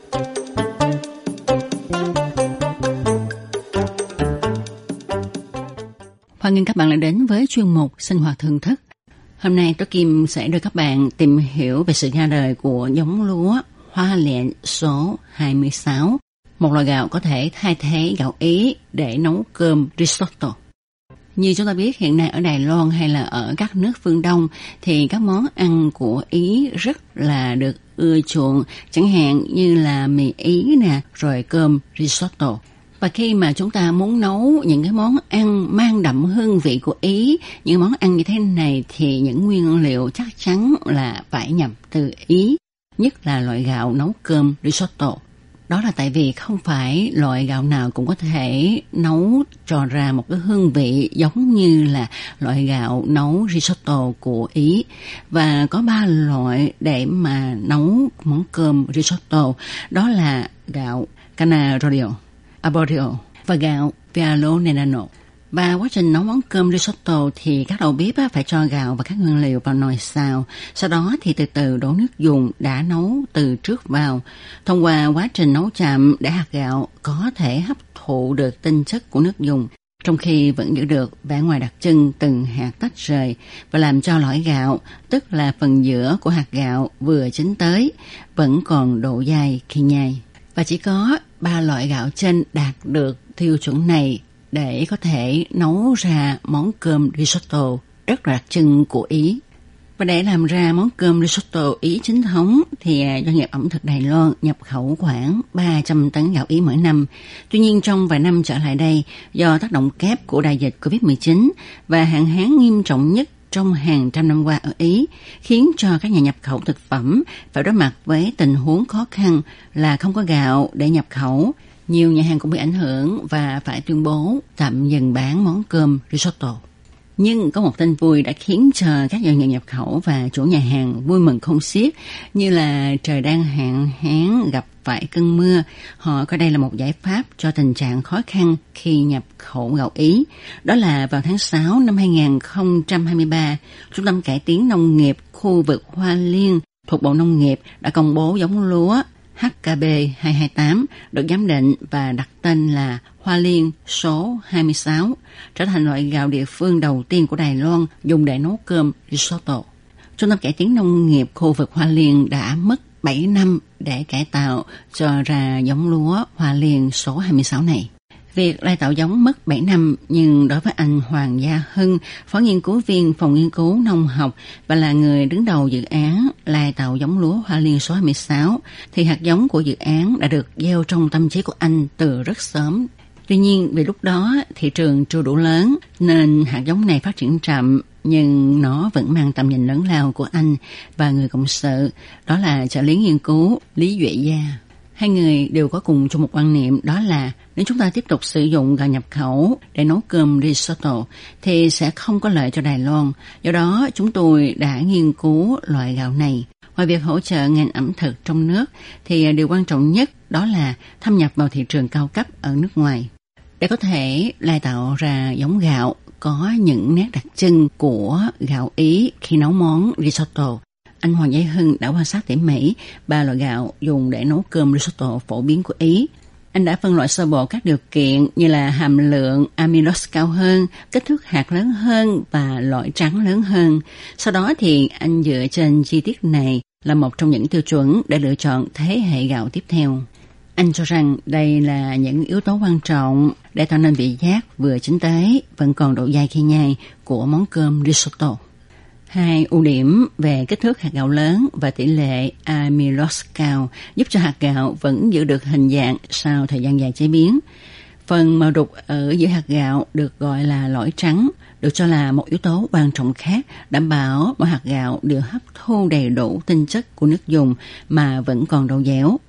Hoan nghênh các bạn lại đến với chuyên mục Sinh hoạt thường thức. Hôm nay Tố Kim sẽ đưa các bạn tìm hiểu về sự ra đời của giống lúa Hoa Liên số hai mươi sáu, một loại gạo có thể thay thế gạo Ý để nấu cơm risotto. Như chúng ta biết, hiện nay ở Đài Loan hay là ở các nước phương Đông thì các món ăn của Ý rất là được ưa chuộng, chẳng hạn như là mì Ý nè, rồi cơm risotto. Và khi mà chúng ta muốn nấu những cái món ăn mang đậm hương vị của Ý, những món ăn như thế này thì những nguyên liệu chắc chắn là phải nhập từ Ý, nhất là loại gạo nấu cơm risotto. Đó là tại vì không phải loại gạo nào cũng có thể nấu cho ra một cái hương vị giống như là loại gạo nấu risotto của Ý. Và có ba loại để mà nấu món cơm risotto, đó là gạo Canarodio, Arborio và gạo Piano Nenano. Và quá trình nấu món cơm risotto thì các đầu bếp phải cho gạo và các nguyên liệu vào nồi xào. Sau đó thì từ từ đổ nước dùng đã nấu từ trước vào. Thông qua quá trình nấu chậm để hạt gạo có thể hấp thụ được tinh chất của nước dùng, trong khi vẫn giữ được vẻ ngoài đặc trưng từng hạt tách rời, và làm cho lõi gạo, tức là phần giữa của hạt gạo vừa chín tới, vẫn còn độ dai khi nhai. Và chỉ có ba loại gạo trên đạt được tiêu chuẩn này để có thể nấu ra món cơm risotto rất là đặc trưng của Ý. Và để làm ra món cơm risotto Ý chính thống thì doanh nghiệp ẩm thực Đài Loan nhập khẩu khoảng ba trăm tấn gạo Ý mỗi năm. Tuy nhiên trong vài năm trở lại đây, do tác động kép của đại dịch covid mười chín và hạn hán nghiêm trọng nhất trong hàng trăm năm qua ở Ý, khiến cho các nhà nhập khẩu thực phẩm phải đối mặt với tình huống khó khăn là không có gạo để nhập khẩu. Nhiều nhà hàng cũng bị ảnh hưởng và phải tuyên bố tạm dừng bán món cơm risotto. Nhưng có một tin vui đã khiến cho các doanh nghiệp nhập khẩu và chủ nhà hàng vui mừng không xiết, như là trời đang hạn hán gặp phải cơn mưa. Họ coi đây là một giải pháp cho tình trạng khó khăn khi nhập khẩu gạo Ý. Đó là vào tháng sáu năm hai không hai ba, Trung tâm Cải tiến Nông nghiệp khu vực Hoa Liên thuộc Bộ Nông nghiệp đã công bố giống lúa H K B hai hai tám được giám định và đặt tên là Hoa Liên số hai mươi sáu, trở thành loại gạo địa phương đầu tiên của Đài Loan dùng để nấu cơm risotto. Trung tâm Cải tiến Nông nghiệp khu vực Hoa Liên đã mất bảy năm để cải tạo cho ra giống lúa Hoa Liên số hai mươi sáu này. Việc lai tạo giống mất bảy năm, nhưng đối với anh Hoàng Gia Hưng, phó nghiên cứu viên phòng nghiên cứu nông học và là người đứng đầu dự án lai tạo giống lúa Hoa Liên số hai mươi sáu, thì hạt giống của dự án đã được gieo trong tâm trí của anh từ rất sớm. Tuy nhiên, vì lúc đó thị trường chưa đủ lớn nên hạt giống này phát triển chậm, nhưng nó vẫn mang tầm nhìn lớn lao của anh và người cộng sự, đó là trợ lý nghiên cứu Lý Duệ Gia. Hai người đều có cùng chung một quan niệm, đó là nếu chúng ta tiếp tục sử dụng gạo nhập khẩu để nấu cơm risotto thì sẽ không có lợi cho Đài Loan. Do đó, chúng tôi đã nghiên cứu loại gạo này. Ngoài việc hỗ trợ ngành ẩm thực trong nước thì điều quan trọng nhất đó là thâm nhập vào thị trường cao cấp ở nước ngoài. Để có thể lai tạo ra giống gạo có những nét đặc trưng của gạo Ý khi nấu món risotto, anh Hoàng Gia Hưng đã quan sát tỉ mỉ ba loại gạo dùng để nấu cơm risotto phổ biến của Ý. Anh đã phân loại sơ bộ các điều kiện như là hàm lượng amylose cao hơn, kích thước hạt lớn hơn và lõi trắng lớn hơn. Sau đó thì anh dựa trên chi tiết này là một trong những tiêu chuẩn để lựa chọn thế hệ gạo tiếp theo. Anh cho rằng đây là những yếu tố quan trọng để tạo nên vị giác vừa chín tới, vẫn còn độ dai khi nhai của món cơm risotto. Hai ưu điểm về kích thước hạt gạo lớn và tỷ lệ amylose cao giúp cho hạt gạo vẫn giữ được hình dạng sau thời gian dài chế biến. Phần màu đục ở giữa hạt gạo được gọi là lõi trắng, được cho là một yếu tố quan trọng khác đảm bảo mỗi hạt gạo đều hấp thu đầy đủ tinh chất của nước dùng mà vẫn còn độ dẻo.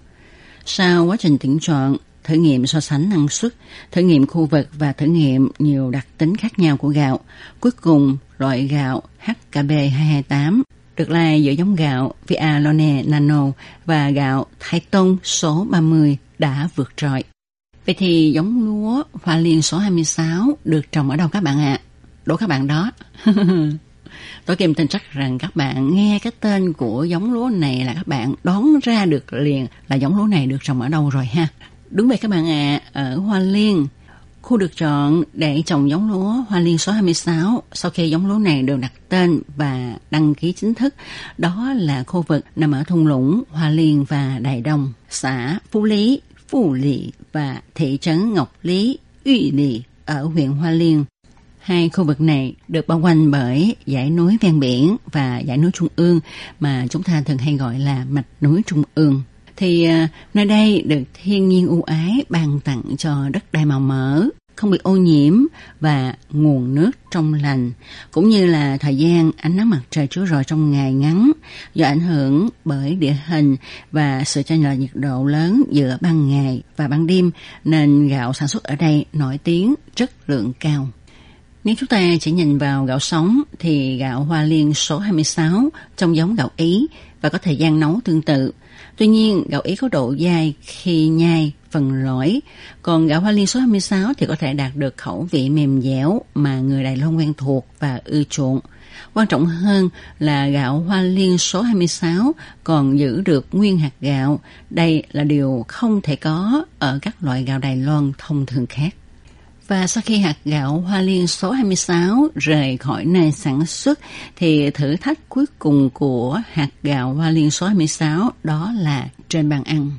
Sau quá trình tuyển chọn, thử nghiệm so sánh năng suất, thử nghiệm khu vực và thử nghiệm nhiều đặc tính khác nhau của gạo, cuối cùng loại gạo H K B hai hai tám được lai giữa giống gạo Vialone Nano và gạo Thái Tông số ba mươi đã vượt trội. Vậy thì giống lúa Hoa Liên số hai mươi sáu được trồng ở đâu các bạn ạ? À? Đố các bạn đó. Tôi Kim tin chắc rằng các bạn nghe cái tên của giống lúa này là các bạn đoán ra được liền là giống lúa này được trồng ở đâu rồi ha. Đúng vậy các bạn ạ, à, ở Hoa Liên, khu được chọn để trồng giống lúa Hoa Liên số hai mươi sáu sau khi giống lúa này được đặt tên và đăng ký chính thức, đó là khu vực nằm ở thung lũng Hoa Liên và Đài Đông, xã Phú Lý, Phú Lị và thị trấn Ngọc Lý, Uy Lị ở huyện Hoa Liên. Hai khu vực này được bao quanh bởi dãy núi ven biển và dãy núi Trung ương mà chúng ta thường hay gọi là mạch núi Trung ương. Thì uh, nơi đây được thiên nhiên ưu ái ban tặng cho đất đai màu mỡ, không bị ô nhiễm và nguồn nước trong lành, cũng như là thời gian ánh nắng mặt trời chiếu rọi trong ngày ngắn do ảnh hưởng bởi địa hình và sự chênh lệch nhiệt độ lớn giữa ban ngày và ban đêm, nên gạo sản xuất ở đây nổi tiếng chất lượng cao. Nếu chúng ta chỉ nhìn vào gạo sống thì gạo Hoa Liên số hai mươi sáu trong giống gạo Ý và có thời gian nấu tương tự. Tuy nhiên, gạo Ý có độ dai khi nhai phần lõi, còn gạo Hoa Liên số hai mươi sáu thì có thể đạt được khẩu vị mềm dẻo mà người Đài Loan quen thuộc và ưa chuộng. Quan trọng hơn là gạo Hoa Liên số hai mươi sáu còn giữ được nguyên hạt gạo. Đây là điều không thể có ở các loại gạo Đài Loan thông thường khác. Và sau khi hạt gạo Hoa Liên số hai mươi sáu rời khỏi nơi sản xuất thì thử thách cuối cùng của hạt gạo Hoa Liên số hai mươi sáu đó là trên bàn ăn.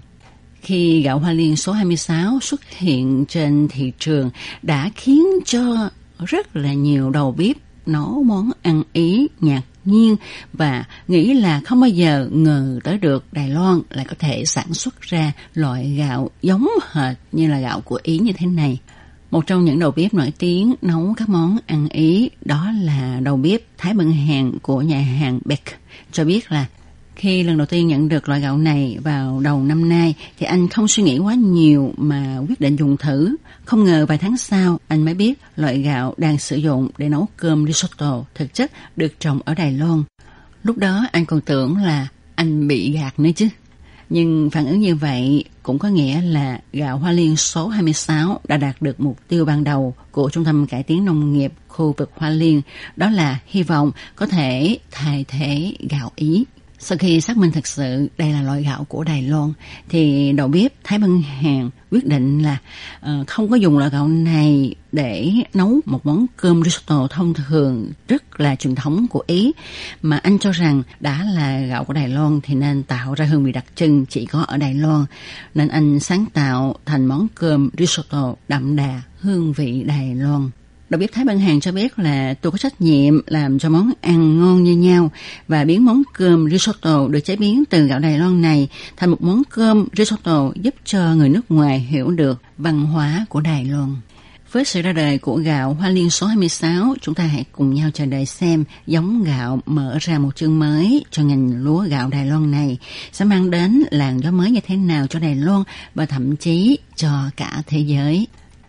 Khi gạo Hoa Liên số hai mươi sáu xuất hiện trên thị trường đã khiến cho rất là nhiều đầu bếp nấu món ăn Ý ngạc nhiên và nghĩ là không bao giờ ngờ tới được Đài Loan lại có thể sản xuất ra loại gạo giống hệt như là gạo của Ý như thế này. Một trong những đầu bếp nổi tiếng nấu các món ăn Ý đó là đầu bếp Thái Bân Hàn của nhà hàng Beck cho biết là khi lần đầu tiên nhận được loại gạo này vào đầu năm nay thì anh không suy nghĩ quá nhiều mà quyết định dùng thử. Không ngờ vài tháng sau anh mới biết loại gạo đang sử dụng để nấu cơm risotto thực chất được trồng ở Đài Loan. Lúc đó anh còn tưởng là anh bị gạt nữa chứ. Nhưng phản ứng như vậy cũng có nghĩa là gạo Hoa Liên số hai mươi sáu đã đạt được mục tiêu ban đầu của Trung tâm Cải tiến Nông nghiệp khu vực Hoa Liên, đó là hy vọng có thể thay thế gạo Ý. Sau khi xác minh thực sự đây là loại gạo của Đài Loan thì đầu bếp Thái Bân Hàn quyết định là uh, không có dùng loại gạo này để nấu một món cơm risotto thông thường rất là truyền thống của Ý, mà anh cho rằng đã là gạo của Đài Loan thì nên tạo ra hương vị đặc trưng chỉ có ở Đài Loan, nên anh sáng tạo thành món cơm risotto đậm đà hương vị Đài Loan. Đầu bếp Thái Bân Hàn cho biết là tôi có trách nhiệm làm cho món ăn ngon như nhau và biến món cơm risotto được chế biến từ gạo Đài Loan này thành một món cơm risotto giúp cho người nước ngoài hiểu được văn hóa của Đài Loan. Với sự ra đời của gạo Hoa Liên số hai mươi sáu, chúng ta hãy cùng nhau chờ đợi xem giống gạo mở ra một chương mới cho ngành lúa gạo Đài Loan này sẽ mang đến làn gió mới như thế nào cho Đài Loan và thậm chí cho cả thế giới.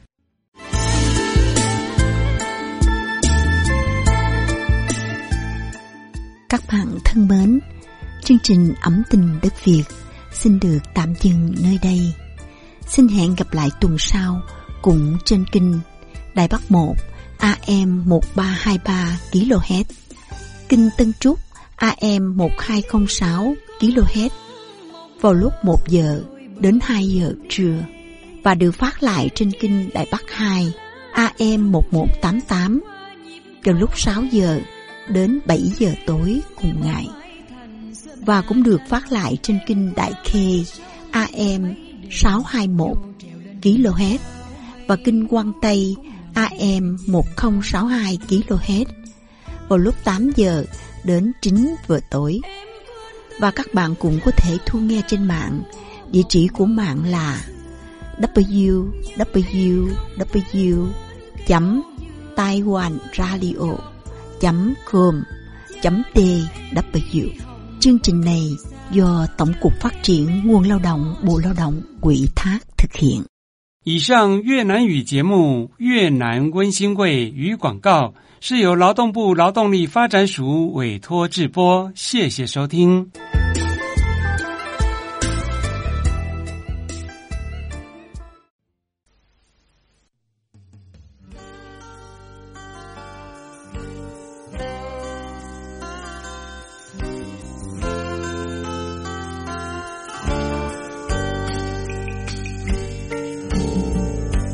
Các bạn thân mến, chương trình Ẩm tình đất Việt xin được tạm dừng nơi đây. Xin hẹn gặp lại tuần sau cũng trên kênh Đài Bắc một A M một ba hai ba ki lô héc, kênh Tân Trúc A M một hai không sáu ki lô héc vào lúc một giờ đến hai giờ trưa và được phát lại trên kênh Đài Bắc hai A M một một tám tám vào lúc sáu giờ đến bảy giờ tối cùng ngày, và cũng được phát lại trên kênh Đại Khê A M sáu hai mốt ki lô héc và kênh Quang Tây A M một không sáu hai ki lô héc vào lúc tám giờ đến chín giờ tối. Và các bạn cũng có thể thu nghe trên mạng. Địa chỉ của mạng là w w w chấm taiwanradio chấm com chấm t w. Chương trình này do Tổng cục Phát triển Nguồn Lao động Bộ Lao động ủy thác thực hiện. 以上越南语节目越南温馨会与广告是由劳动部劳动力发展署委托制播，谢谢收听。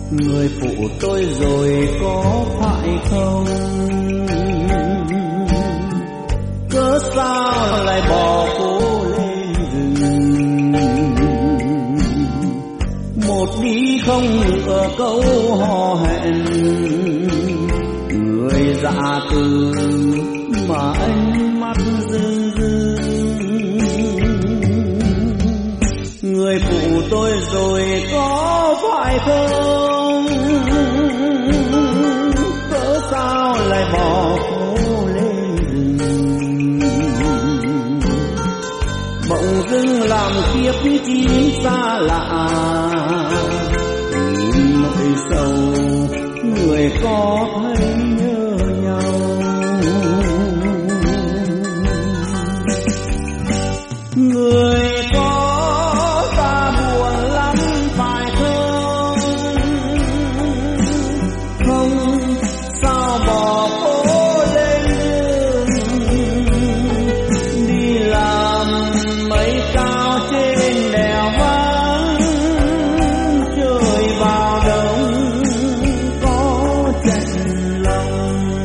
người phụ tôi rồi có phải không? Cớ sao lại bỏ phố lên rừng, một đi không nửa câu hò hẹn, người dạ từ mà ánh mắt rưng rưng. Người phụ tôi rồi có phải không? Cớ sao lại bỏ phố lên rừng, bỗng dưng làm kiếp chim xa lạ. Nhìn nỗi sầu người có thấy nhớ nhau, người có ta buồn lắm phải không? Không sao bỏ phố lên đường, đi làm mấy cao trên đèo vắng, trời vào đông có chạnh lòng.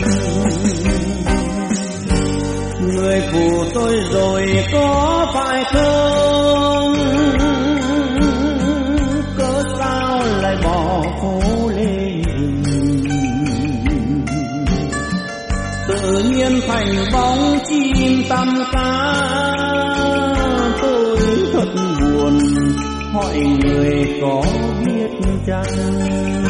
Người phụ tôi rồi có phải không? Cớ sao lại bỏ phố lên rừng, tự nhiên thành bóng chim tăm cá. Tôi thật buồn hỏi người có biết chăng?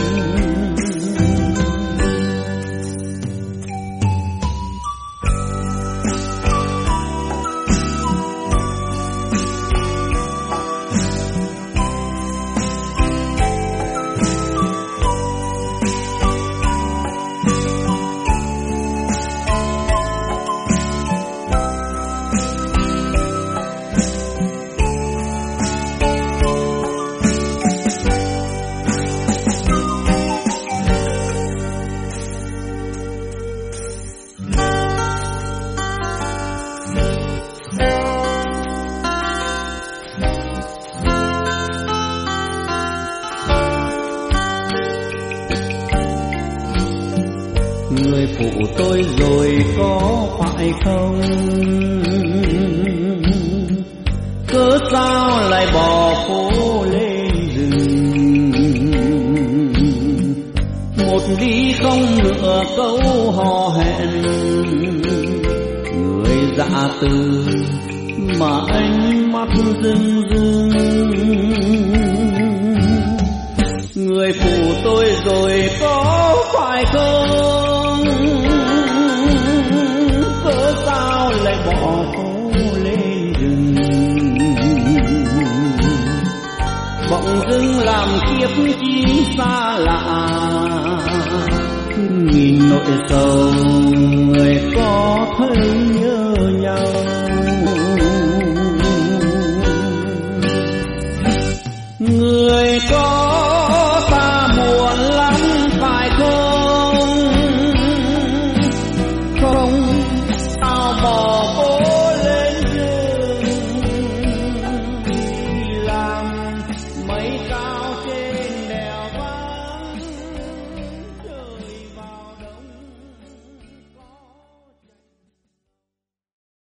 Người phụ tôi rồi có phải không? Cớ sao lại bỏ phố lên rừng, một đi không nửa câu hò hẹn, người dạ từ mà ánh mắt rưng rưng. Người phụ tôi rồi có phải không? Cớ sao lại bỏ phố lên rừng, bỗng dưng làm kiếp chim xa lạ. Nhìn nỗi sầu người có thấy nhớ nhau,